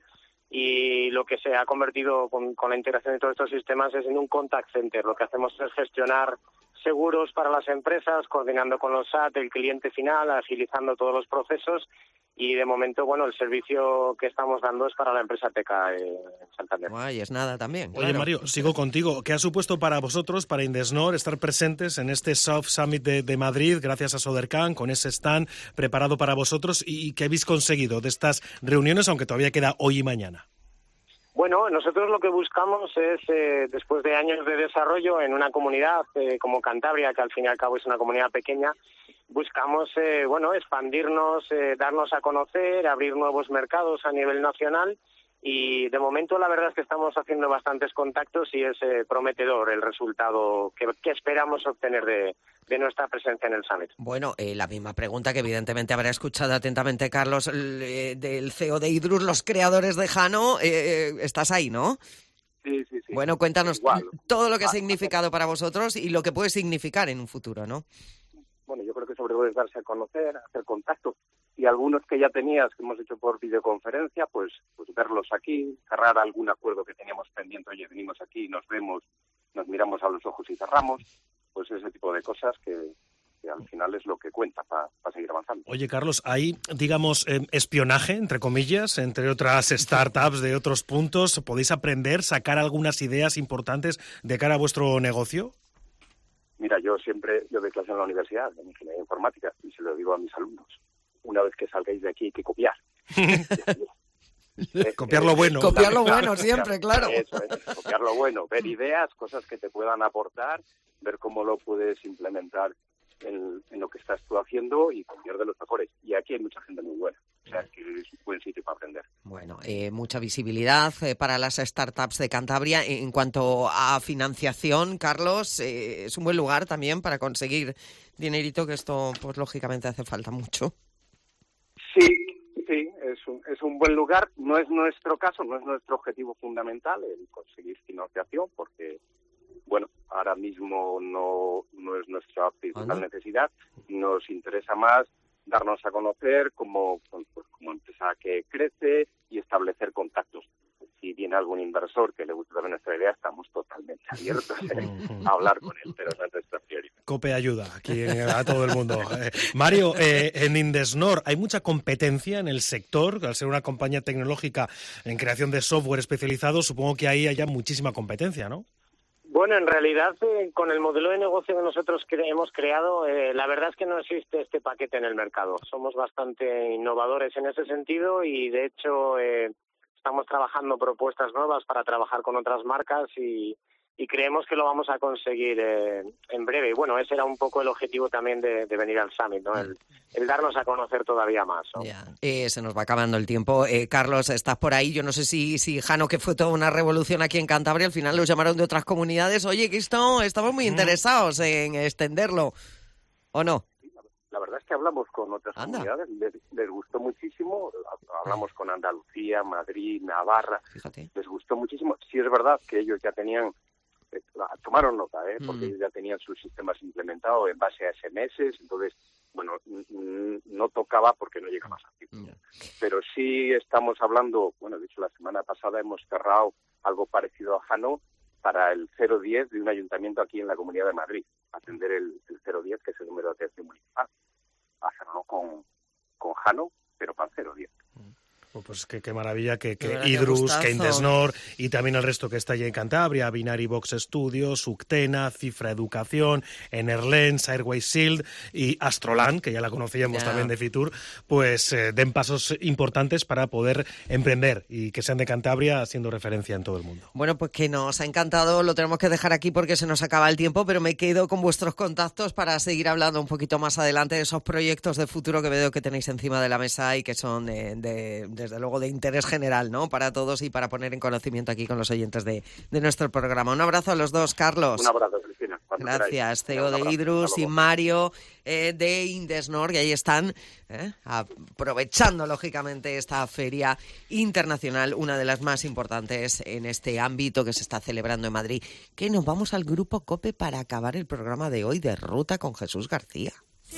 y lo que se ha convertido con, con la integración de todos estos sistemas es en un contact center. Lo que hacemos es gestionar seguros para las empresas, coordinando con los S A T, el cliente final, agilizando todos los procesos. Y de momento, bueno, el servicio que estamos dando es para la empresa Teca en Santander. Guay, es nada también. Oye, claro. Mario, sigo contigo. ¿Qué ha supuesto para vosotros, para Indesnor, estar presentes en este Soft Summit de, de Madrid, gracias a Sodercan, con ese stand preparado para vosotros? ¿Y qué habéis conseguido de estas reuniones, aunque todavía queda hoy y mañana? Bueno, nosotros lo que buscamos es, eh, después de años de desarrollo en una comunidad eh, como Cantabria, que al fin y al cabo es una comunidad pequeña, buscamos, eh, bueno, expandirnos, eh, darnos a conocer, abrir nuevos mercados a nivel nacional, y de momento la verdad es que estamos haciendo bastantes contactos y es eh, prometedor el resultado que, que esperamos obtener de, de nuestra presencia en el Summit. Bueno, eh, la misma pregunta que evidentemente habrá escuchado atentamente Carlos, el, eh, del C E O de Idrus, los creadores de Jano, eh, estás ahí, ¿no? Sí, sí, sí. Bueno, cuéntanos Igual. todo lo que ha Ah, significado para vosotros y lo que puede significar en un futuro, ¿no? Bueno, yo creo que sobre todo es darse a conocer, hacer contacto. Y algunos que ya tenías, que hemos hecho por videoconferencia, pues, pues verlos aquí, cerrar algún acuerdo que teníamos pendiente. Oye, venimos aquí, nos vemos, nos miramos a los ojos y cerramos. Pues ese tipo de cosas que, que al final es lo que cuenta para pa seguir avanzando. Oye, Carlos, ¿hay, digamos, eh, espionaje, entre comillas, entre otras startups de otros puntos? ¿Podéis aprender, sacar algunas ideas importantes de cara a vuestro negocio? Mira, yo siempre, yo doy clase en la universidad, en ingeniería informática, y se lo digo a mis alumnos. Una vez que salgáis de aquí hay que copiar. Copiar lo bueno. Copiar lo bueno siempre, claro. Eso es, copiar lo bueno, ver ideas, cosas que te puedan aportar, ver cómo lo puedes implementar en, en lo que estás tú haciendo y copiar de los mejores. Y aquí hay mucha gente muy buena, o sea que es un buen sitio para aprender. Bueno, eh, mucha visibilidad eh, para las startups de Cantabria. En cuanto a financiación, Carlos, eh, es un buen lugar también para conseguir dinerito, que esto, pues lógicamente hace falta mucho. Sí, sí, es un, es un buen lugar. No es nuestro caso, no es nuestro objetivo fundamental el conseguir financiación, porque, bueno, ahora mismo no, no es nuestra principal ¿Anda? necesidad. Nos interesa más darnos a conocer como, pues, como empresa que crece y establecer contactos. Si viene algún inversor que le guste también nuestra idea, estamos totalmente abiertos a hablar con él, pero no es nuestra prioridad. Cope ayuda aquí en- a todo el mundo. Eh, Mario, eh, en Indesnor hay mucha competencia en el sector, al ser una compañía tecnológica en creación de software especializado, supongo que ahí haya muchísima competencia, ¿no? Bueno, en realidad, eh, con el modelo de negocio que nosotros cre- hemos creado, eh, la verdad es que no existe este paquete en el mercado. Somos bastante innovadores en ese sentido y, de hecho, eh, estamos trabajando propuestas nuevas para trabajar con otras marcas y, y creemos que lo vamos a conseguir eh, en breve. Y, bueno, ese era un poco el objetivo también de, de venir al Summit, ¿no? El, el darnos a conocer todavía más, ¿no? Eh, se nos va acabando el tiempo. Eh, Carlos, estás por ahí. Yo no sé si, si Jano, que fue toda una revolución aquí en Cantabria, al final los llamaron de otras comunidades. Oye, que esto, estamos muy interesados en extenderlo, ¿o no? La verdad es que hablamos con otras Anda. comunidades, les, les gustó muchísimo, hablamos con Andalucía, Madrid, Navarra, Fíjate. les gustó muchísimo. Sí es verdad que ellos ya tenían, eh, tomaron nota, ¿eh? porque Mm. ellos ya tenían sus sistemas implementados en base a ese eme ese, entonces, bueno, n- n- no tocaba porque no llegaba más tiempo. Pero sí estamos hablando, bueno, de hecho la semana pasada hemos cerrado algo parecido a Jano para el cero diez de un ayuntamiento aquí en la Comunidad de Madrid, atender el, el cero diez, que es el número de atención municipal. Hacerlo con, con Jano, pero para el cero diez. Pues qué, qué maravilla que, De que verdad, qué Idrus, gustazo. que Indesnor y también el resto que está allí en Cantabria, Binary Box Studios, Suctena, Cifra Educación, Enerlens, Airways Shield y Astroland, que ya la conocíamos Ya. también de Fitur, pues eh, den pasos importantes para poder emprender y que sean de Cantabria siendo referencia en todo el mundo. Bueno, pues que nos ha encantado, lo tenemos que dejar aquí porque se nos acaba el tiempo, pero me quedo con vuestros contactos para seguir hablando un poquito más adelante de esos proyectos de futuro que veo que tenéis encima de la mesa y que son, de, de- desde luego, de interés general, ¿no? Para todos y para poner en conocimiento aquí con los oyentes de, de nuestro programa. Un abrazo a los dos, Carlos. Un abrazo, Cristina. cuando Gracias, queráis. C E O Un de abrazo. Idrus Hasta y luego. Mario eh, de Indesnor, que ahí están eh, aprovechando, lógicamente, esta feria internacional, una de las más importantes en este ámbito que se está celebrando en Madrid. Que nos vamos al Grupo COPE para acabar el programa de hoy de Ruta con Jesús García.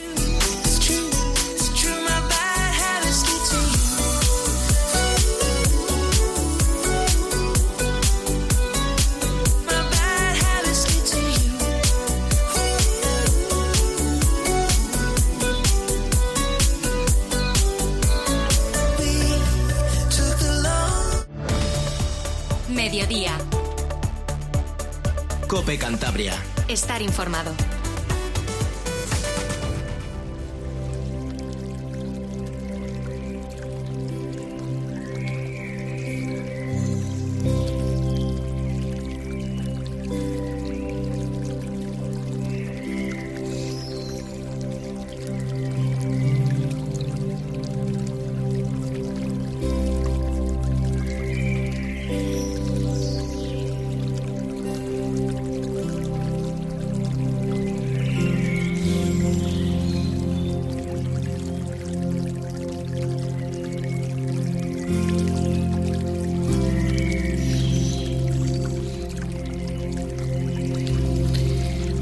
Mediodía. Cope Cantabria. Estar informado.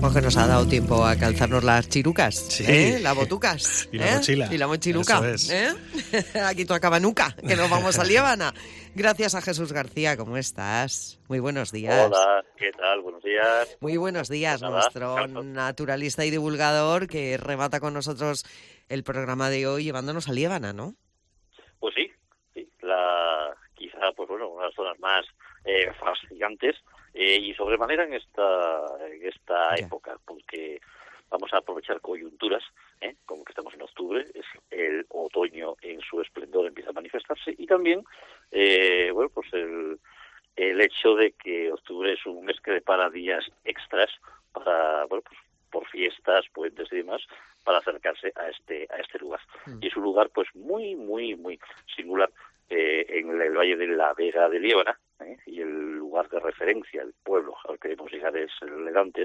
Pues que nos ha dado tiempo a calzarnos las chirucas, Sí. ¿eh? Las botucas. Y la ¿eh? mochila. Y la mochiluca. Eso es. ¿eh? Aquí toca Cabanuca, que nos vamos a Liébana. Gracias a Jesús García, ¿cómo estás? Muy buenos días. Hola, ¿qué tal? Buenos días. Muy buenos días, Pues nada, nuestro calzo. naturalista y divulgador que remata con nosotros el programa de hoy llevándonos a Liébana, ¿no? Pues sí, sí, la, quizá, pues bueno, una de las zonas más eh, fascinantes eh, y sobremanera en esta, en esta época, porque vamos a aprovechar coyunturas, ¿eh? Como que estamos en octubre, es el otoño en su esplendor empieza a manifestarse y también, eh, bueno, pues el, el hecho de que octubre es un mes que depara días extras para, bueno, pues por fiestas, puentes y demás, para acercarse a este a este lugar. Y es un lugar pues muy, muy, muy singular eh, en el Valle de la Vega de Liébana, ¿eh? Y el lugar de referencia, el pueblo al que queremos llegar es el Legantes,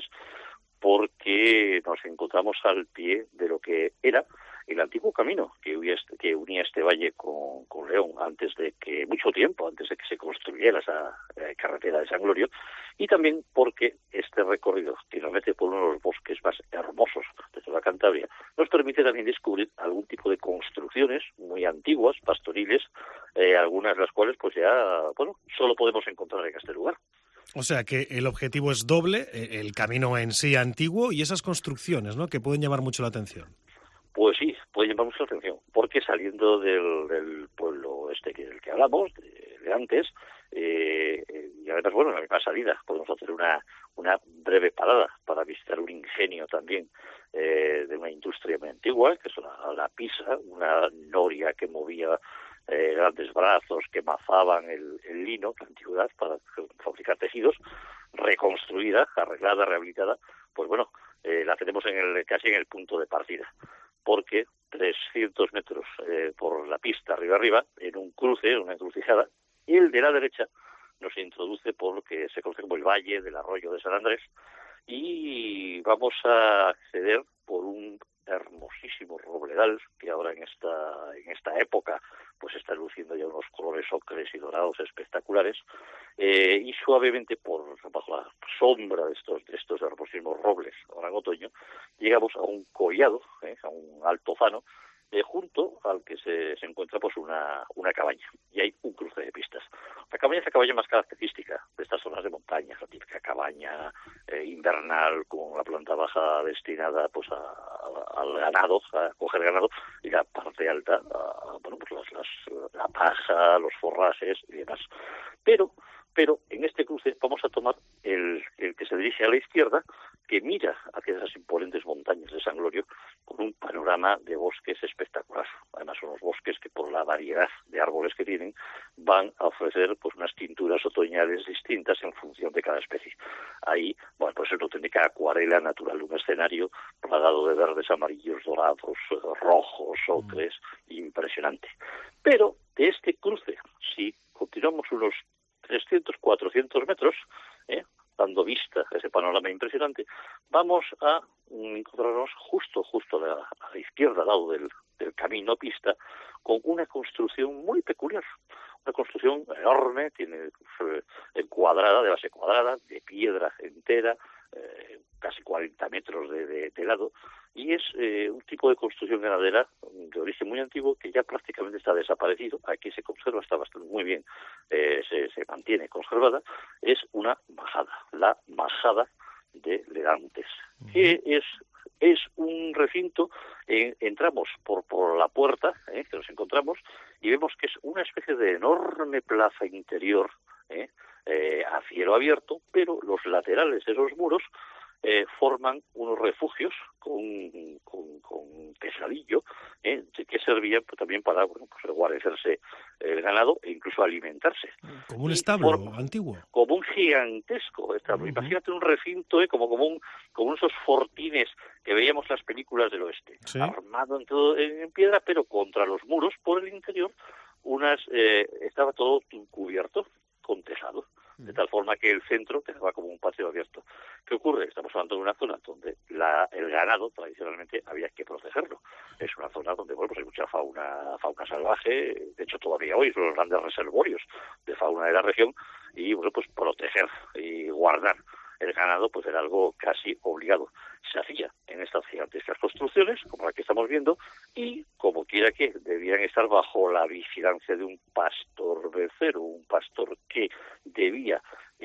porque nos encontramos al pie de lo que era el antiguo camino que unía este, que unía este valle con, con León, antes de que, mucho tiempo, antes de que se construyera esa eh, carretera de San Glorio, y también porque este recorrido, que nos mete por uno de los bosques más hermosos de toda Cantabria, nos permite también descubrir algún tipo de construcciones muy antiguas, pastoriles, eh, algunas de las cuales pues ya, bueno, solo podemos encontrar en este lugar. O sea que el objetivo es doble, eh, el camino en sí antiguo y esas construcciones, ¿no?, que pueden llamar mucho la atención. Pues sí, puede llamar mucho la atención, porque saliendo del, del pueblo este que, del que hablamos, de, de antes, eh, y además, bueno, en la misma salida, podemos hacer una, una breve parada para visitar un ingenio también eh, de una industria muy antigua, que es la, la pisa, una noria que movía eh, grandes brazos, que mazaban el, el lino, la antigüedad, para fabricar tejidos, reconstruida, arreglada, rehabilitada, pues bueno, eh, la tenemos en el, casi en el punto de partida, porque trescientos metros eh, por la pista, arriba arriba, en un cruce, en una encrucijada, y el de la derecha nos introduce por lo que se conoce como el Valle del Arroyo de San Andrés, y vamos a acceder por un hermosísimo robledal que ahora en esta en esta época pues está luciendo ya unos colores ocres y dorados espectaculares, eh, y suavemente por bajo la sombra de estos de estos hermosísimos robles ahora en otoño llegamos a un collado, eh, a un altozano, eh, junto al que se, se encuentra pues una, una cabaña, y hay un cruce de pistas. La cabaña es la cabaña más característica de estas zonas de montaña, la típica cabaña eh, invernal con la planta baja destinada pues a, a, al ganado, a coger ganado, y la parte alta a, bueno, pues las, las, la paja, los forrajes y demás. Pero pero en este cruce vamos a tomar el, el que se dirige a la izquierda, que mira hacia esas imponentes montañas de San Glorio con un panorama de bosques espectacular. Además son los bosques que por la variedad de árboles que tienen van a ofrecer pues unas tinturas otoñales distintas en función de cada especie. Ahí, bueno, pues es una auténtica acuarela natural, un escenario plagado de verdes, amarillos, dorados, rojos, ocres, impresionante. Pero de este cruce, si continuamos unos trescientos, cuatrocientos metros, ¿eh? dando vista a ese panorama impresionante, vamos a encontrarnos justo, justo a la, a la izquierda, al lado del, del camino pista, con una construcción muy peculiar. Una construcción enorme, tiene eh, encuadrada, de base cuadrada, de piedra entera, eh, casi cuarenta metros de, de, de lado, y es eh, un tipo de construcción ganadera de origen muy antiguo que ya prácticamente está desaparecido. Aquí se conserva, está bastante muy bien, eh, se, se mantiene conservada. Es una majada, la majada de Legantes, uh-huh. que es es un recinto, eh, entramos por por la puerta eh, que nos encontramos y vemos que es una especie de enorme plaza interior eh, eh, a cielo abierto, pero los laterales de esos muros Eh, forman unos refugios con, con, con pesadillo, eh, que servían pues, también para bueno, pues, guarecerse el ganado e incluso alimentarse. Como un establo forma, antiguo. Como un gigantesco establo. Uh-huh. Imagínate un recinto, eh, como, como, un, como esos fortines que veíamos en las películas del oeste, ¿sí? Armado en, todo, en piedra, pero contra los muros, por el interior, unas eh, estaba todo cubierto con tejado. De tal forma que el centro quedaba como un patio abierto. ¿Qué ocurre? Estamos hablando de una zona donde la, el ganado tradicionalmente había que protegerlo. Es una zona donde bueno, pues hay mucha fauna, fauna salvaje, de hecho todavía hoy son los grandes reservorios de fauna de la región, y bueno, pues proteger y guardar el ganado pues era algo casi obligado. Se hacía en estas gigantescas construcciones, como la que estamos viendo, y como quiera que debían estar bajo la vigilancia de un pastor becero, un pastor que debía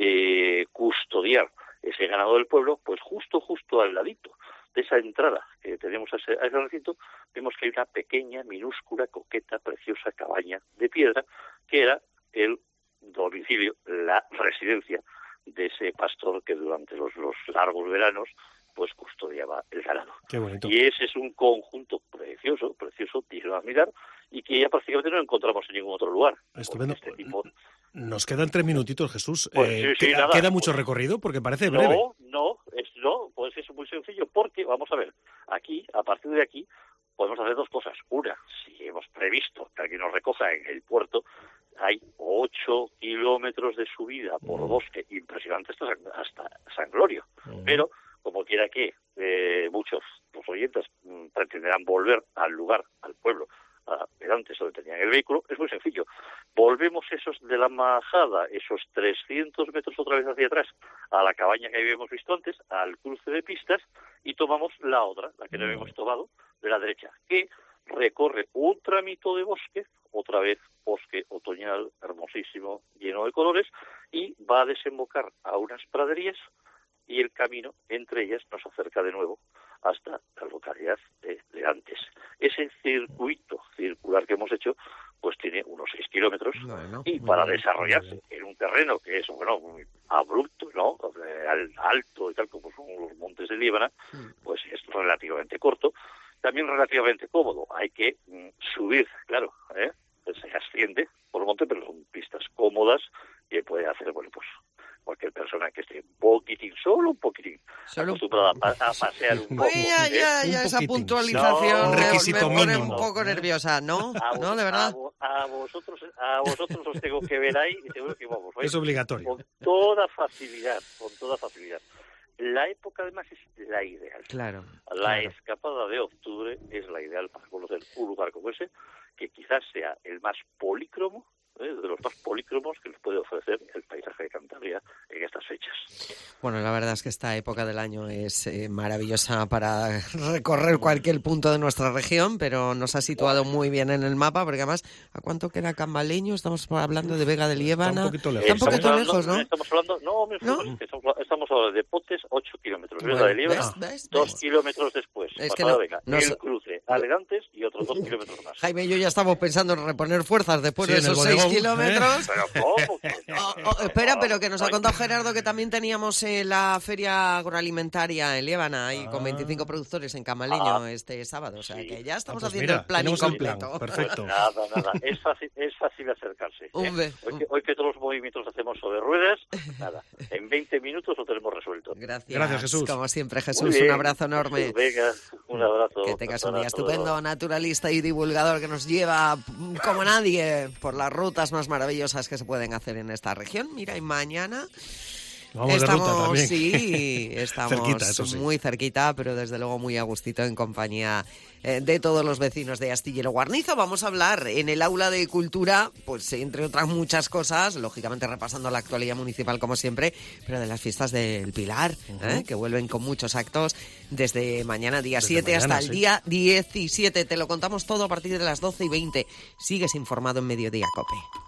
eh, custodiar ese ganado del pueblo, pues justo, justo al ladito de esa entrada que tenemos a ese, a ese recinto, vemos que hay una pequeña, minúscula, coqueta, preciosa cabaña de piedra, que era el domicilio, la residencia de ese pastor que durante los, los largos veranos pues custodiaba el ganado. Qué bonito. Y ese es un conjunto precioso, precioso, digno de admirar, y que ya prácticamente no encontramos en ningún otro lugar. Estupendo. Este tipo... Nos quedan tres minutitos, Jesús. Pues eh, sí, sí, ¿queda, nada, ¿Queda mucho pues, recorrido? Porque parece breve. No, no, es, no, pues es muy sencillo, porque, vamos a ver, aquí, a partir de aquí, podemos hacer dos cosas. Una, si hemos previsto que alguien nos recoja en el puerto, hay ocho kilómetros de subida por bosque, impresionante hasta, hasta San Glorio. Mm. Pero, como quiera que eh, muchos los oyentes mm, pretenderán volver al lugar, al pueblo, a Berantes, donde tenían el vehículo, es muy sencillo. Volvemos esos de la Majada, esos trescientos metros otra vez hacia atrás, a la cabaña que habíamos visto antes, al cruce de pistas, y tomamos la otra, la que no habíamos tomado, de la derecha, que recorre un tramito de bosque, otra vez bosque otoñal, hermosísimo, lleno de colores, y va a desembocar a unas praderías, y el camino entre ellas nos acerca de nuevo hasta la localidad de Leantes. Ese circuito circular que hemos hecho pues tiene unos seis kilómetros, bueno, y para bien, desarrollarse en un terreno que es bueno muy abrupto, ¿no? Alto y tal como son los montes de Líbana, pues es relativamente corto, también relativamente cómodo. Hay que mm, subir, claro, ¿eh? Pues se asciende por el monte, pero son pistas cómodas que puede hacer, bueno, pues cualquier persona que esté un poquitín, solo un poquitín, solo acostumbrada a, a pasear un poco. Oye, ya, ya, ya esa puntualización no, me, me pone mínimo. un poco nerviosa, ¿no? A, ¿No, de verdad? A, a vosotros a vosotros os tengo que ver ahí y seguro que vamos. ¿veis? Es obligatorio. Con toda facilidad, con toda facilidad. La época además es la ideal. Claro. La claro. escapada de octubre es la ideal para conocer un lugar como ese, que quizás sea el más polícromo, ¿eh? de los más polícromos que nos puede ofrecer el paisaje de Cantabria en estas fechas. Bueno, la verdad es que esta época del año es eh, maravillosa para recorrer cualquier punto de nuestra región, pero nos ha situado muy bien en el mapa, porque además, ¿a cuánto queda Cambaleño? Estamos hablando de Vega de Liébana. Está un poquito lejos. Está un poquito hablando, lejos, ¿no? Estamos hablando, no, ¿no? Estamos, estamos hablando de Potes, ocho kilómetros. Vega Bueno, de Liébana, ¿ves? ¿ves? dos ¿ves? kilómetros después. Es que pasada no, Vega, no el so- cruce, Alegantes y otros dos kilómetros más. Jaime y yo ya estamos pensando en reponer fuerzas después Sí, de en el esos seis bodegón, kilómetros. Pero ¿cómo? Oh, oh, espera, pero que nos ha contado Gerardo que también teníamos eh, la feria agroalimentaria en Líbana ahí con veinticinco productores en Camaleño Ah. este sábado, o sea que ya estamos Ah, pues haciendo mira, el plan tenemos el incompleto. plan, perfecto. Nada, nada, es fácil, es fácil acercarse. ¿eh? Hombre, Hoy, que, hoy que todos los movimientos hacemos sobre ruedas, nada, en veinte minutos lo tenemos resuelto. Gracias, Gracias, Jesús. como siempre, Muy Jesús, bien. un abrazo enorme. Venga, un abrazo. Que tengas un Hasta día luego. estupendo, naturalista y divulgador que nos lleva mm, como nadie por las rutas más maravillosas que se pueden hacer en esta región. Mira, y mañana Vamos estamos, de ruta también. sí, estamos Cerquita, eso sí. muy cerquita, pero desde luego muy a gustito en compañía eh, de todos los vecinos de Astillero Guarnizo. Vamos a hablar en el aula de cultura, pues entre otras muchas cosas, lógicamente repasando la actualidad municipal como siempre, pero de las fiestas del Pilar, uh-huh. ¿eh? que vuelven con muchos actos desde mañana día Desde siete mañana, hasta el sí. día diecisiete. Te lo contamos todo a partir de las doce y veinte. Sigues informado en Mediodía Cope.